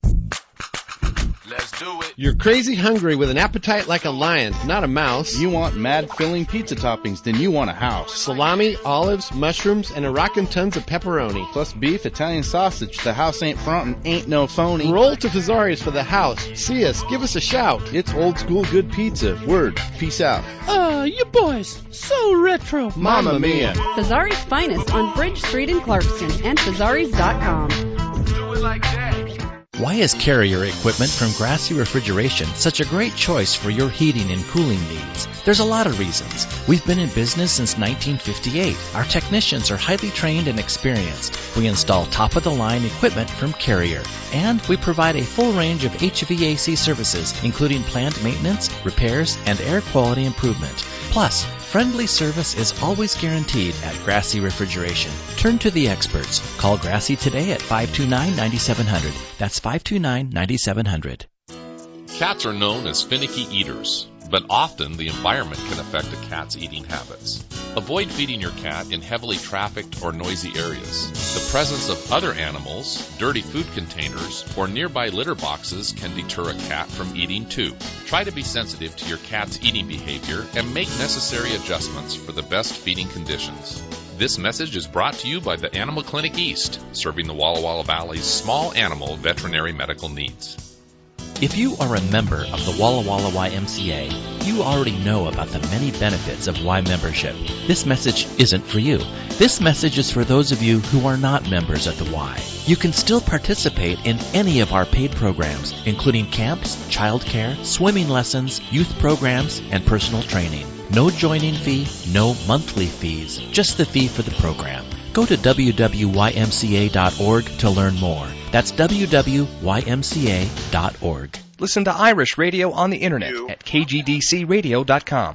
Let's do it. You're crazy hungry with an appetite like a lion, not a mouse. You want mad filling pizza toppings, then you want a house. Salami, olives, mushrooms, and a rockin' tons of pepperoni. Plus beef, Italian sausage. The house ain't frontin', ain't no phony. Roll to Fazari's for the house. See us, give us a shout. It's old school good pizza. Word. Peace out. You boys, so retro. Mamma mia. Fazari's finest on Bridge Street in Clarkston and Fazaris.com. Do it like that. Why is Carrier equipment from Grassy Refrigeration such a great choice for your heating and cooling needs? There's a lot of reasons. We've been in business since 1958. Our technicians are highly trained and experienced. We install top-of-the-line equipment from Carrier. And we provide a full range of HVAC services, including planned maintenance, repairs, and air quality improvement. Plus, friendly service is always guaranteed at Grassy Refrigeration. Turn to the experts. Call Grassy today at 529-9700. That's 529-9700. Cats are known as finicky eaters, but often the environment can affect a cat's eating habits. Avoid feeding your cat in heavily trafficked or noisy areas. The presence of other animals, dirty food containers, or nearby litter boxes can deter a cat from eating too. Try to be sensitive to your cat's eating behavior and make necessary adjustments for the best feeding conditions. This message is brought to you by the Animal Clinic East, serving the Walla Walla Valley's small animal veterinary medical needs. If you are a member of the Walla Walla YMCA, you already know about the many benefits of Y membership. This message isn't for you. This message is for those of you who are not members of the Y. You can still participate in any of our paid programs, including camps, childcare, swimming lessons, youth programs, and personal training. No joining fee, no monthly fees, just the fee for the program. Go to www.ymca.org to learn more. That's www.ymca.org. Listen to Irish Radio on the internet at kgdcradio.com.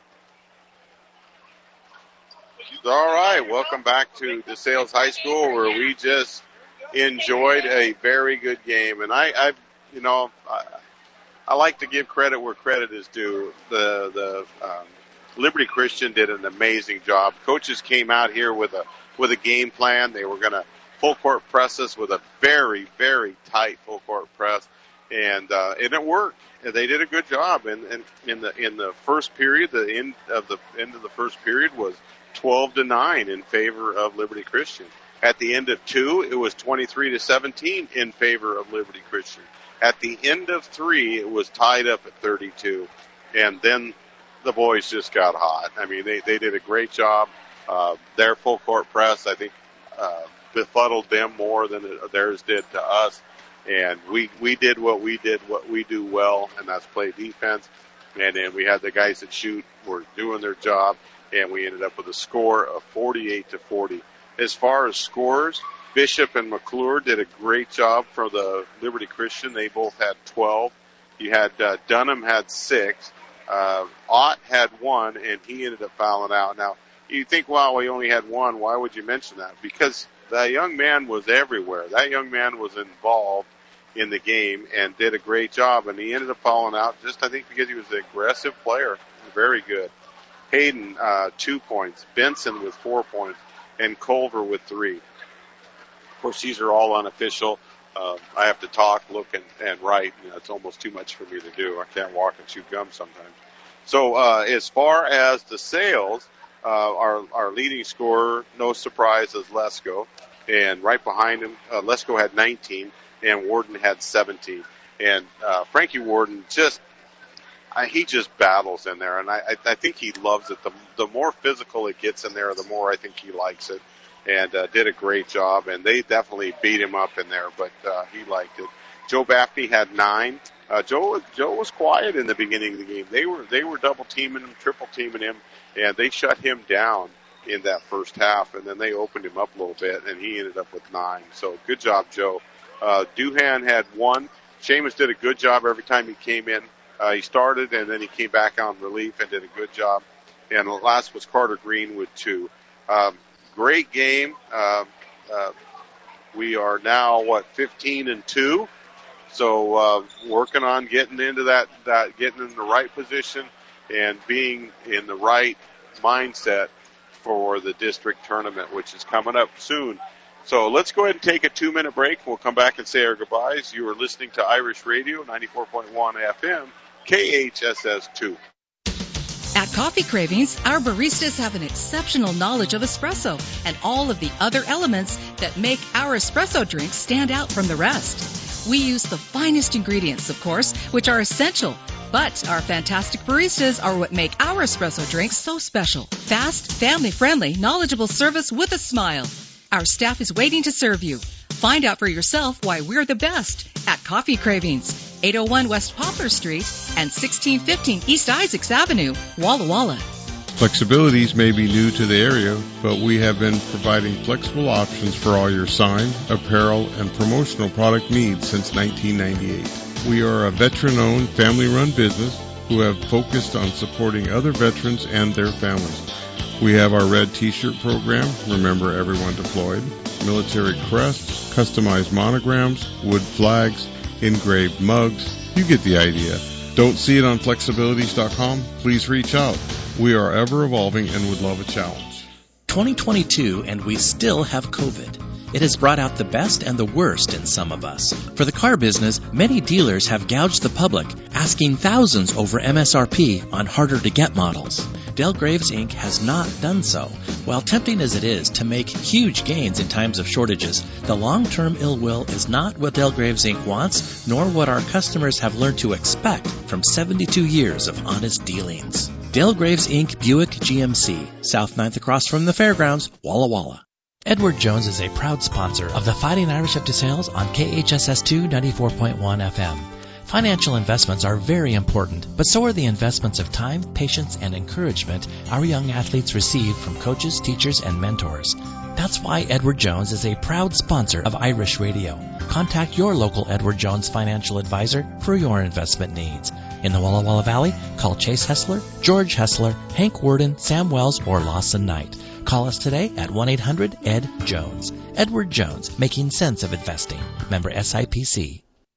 All right, welcome back to DeSales High School, where we just enjoyed a very good game. And I like to give credit where credit is due. The Liberty Christian did an amazing job. Coaches came out here with a game plan. They were going to full court press us with a very, very tight full court press, and it worked. They did a good job. And in the first period, the end of the first period was 12-9 in favor of Liberty Christian. At the end of 2, it was 23-17 in favor of Liberty Christian. At the end of 3, it was tied up at 32, and then the boys just got hot. I mean, they did a great job. Their full court press, I think, befuddled them more than theirs did to us. And we did what we do well, and that's play defense. And then we had the guys that shoot were doing their job, and we ended up with a score of 48-40. As far as scores, Bishop and McClure did a great job for the Liberty Christian. They both had 12. You had Dunham had 6. Ott had 1, and he ended up fouling out. Now, you think, wow, we only had 1. Why would you mention that? Because that young man was everywhere. That young man was involved in the game and did a great job, and he ended up fouling out just, I think, because he was an aggressive player. Very good. Hayden, 2 points. Benson with 4 points. And Culver with 3. Of course, these are all unofficial. I have to talk, look, and write. It's almost too much for me to do. I can't walk and chew gum sometimes. So as far as the sales, our leading scorer, no surprise, is Lesko. And right behind him, Lesko had 19, and Warden had 17. And Frankie Warden he just battles in there, and I think he loves it. The more physical it gets in there, the more I think he likes it, and did a great job. And they definitely beat him up in there, but he liked it. Joe Baffney had 9. Joe was quiet in the beginning of the game. They were double teaming him, triple teaming him, and they shut him down in that first half. And then they opened him up a little bit, and he ended up with 9. So good job, Joe. Duhan had 1. Seamus did a good job every time he came in. He started, and then he came back on relief and did a good job. And the last was Carter Green with 2. Great game. We are now, 15-2. So working on getting into getting in the right position and being in the right mindset for the district tournament, which is coming up soon. So let's go ahead and take a 2-minute break. We'll come back and say our goodbyes. You are listening to Irish Radio, 94.1 FM. KHSS2. At Coffee Cravings, our baristas have an exceptional knowledge of espresso and all of the other elements that make our espresso drinks stand out from the rest. We use the finest ingredients, of course, which are essential. But our fantastic baristas are what make our espresso drinks so special. Fast, family-friendly, knowledgeable service with a smile. Our staff is waiting to serve you. Find out for yourself why we're the best at Coffee Cravings, 801 West Poplar Street and 1615 East Isaacs Avenue, Walla Walla. Flexibilities may be new to the area, but we have been providing flexible options for all your sign, apparel, and promotional product needs since 1998. We are a veteran-owned, family-run business who have focused on supporting other veterans and their families. We have our red T-shirt program, Remember Everyone Deployed, military crests, customized monograms, wood flags, engraved mugs. You get the idea. Don't see it on flexibilities.com? Please reach out. We are ever evolving and would love a challenge. 2022 and we still have COVID. It has brought out the best and the worst in some of us. For the car business, many dealers have gouged the public, asking thousands over MSRP on harder-to-get models. Dale Graves Inc. has not done so. While tempting as it is to make huge gains in times of shortages, the long-term ill will is not what Dale Graves Inc. wants, nor what our customers have learned to expect from 72 years of honest dealings. Dale Graves Inc. Buick GMC, South 9th across from the fairgrounds, Walla Walla. Edward Jones is a proud sponsor of the Fighting Irish of DeSales on KHSS2 94.1 FM. Financial investments are very important, but so are the investments of time, patience, and encouragement our young athletes receive from coaches, teachers, and mentors. That's why Edward Jones is a proud sponsor of Irish Radio. Contact your local Edward Jones financial advisor for your investment needs. In the Walla Walla Valley, call Chase Hessler, George Hessler, Hank Worden, Sam Wells, or Lawson Knight. Call us today at 1-800-ED-JONES. Edward Jones, making sense of investing. Member SIPC.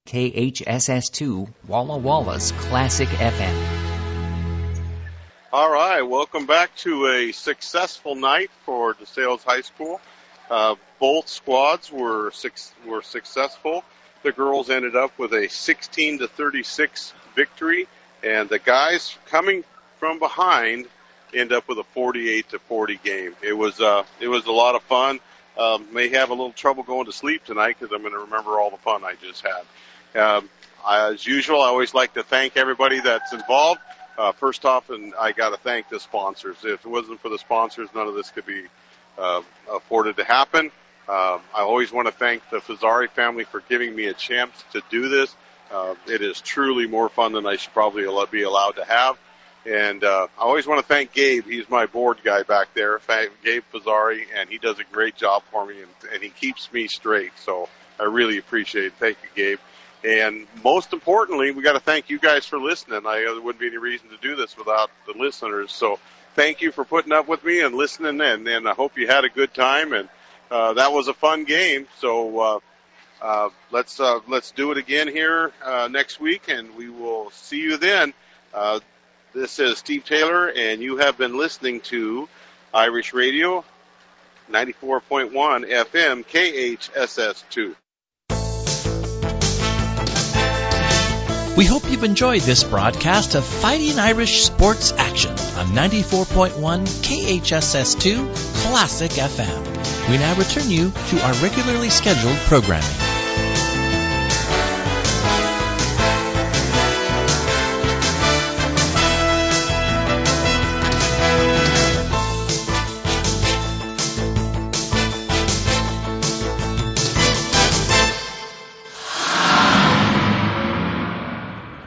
KHSS2, Walla Walla's Classic FM. All right, welcome back to a successful night for DeSales High School. Both squads were successful. The girls ended up with a 16-36 victory, and the guys coming from behind end up with a 48-40 game. It was a lot of fun. May have a little trouble going to sleep tonight because I'm going to remember all the fun I just had. As usual, I always like to thank everybody that's involved. First off, and I got to thank the sponsors. If it wasn't for the sponsors, none of this could be afforded to happen. I always want to thank the Fazzari family for giving me a chance to do this. It is truly more fun than I should probably be allowed to have. And I always want to thank Gabe. He's my board guy back there, Gabe Fazzari, and he does a great job for me, and he keeps me straight. So I really appreciate it. Thank you, Gabe. And most importantly, we got to thank you guys for listening. There wouldn't be any reason to do this without the listeners. So thank you for putting up with me and listening in. And I hope you had a good time. And that was a fun game. So let's do it again here next week, and we will see you then. This is Steve Taylor, and you have been listening to Irish Radio, 94.1 FM, KHSS2. We hope you've enjoyed this broadcast of Fighting Irish Sports Action on 94.1 KHSS2 Classic FM. We now return you to our regularly scheduled programming.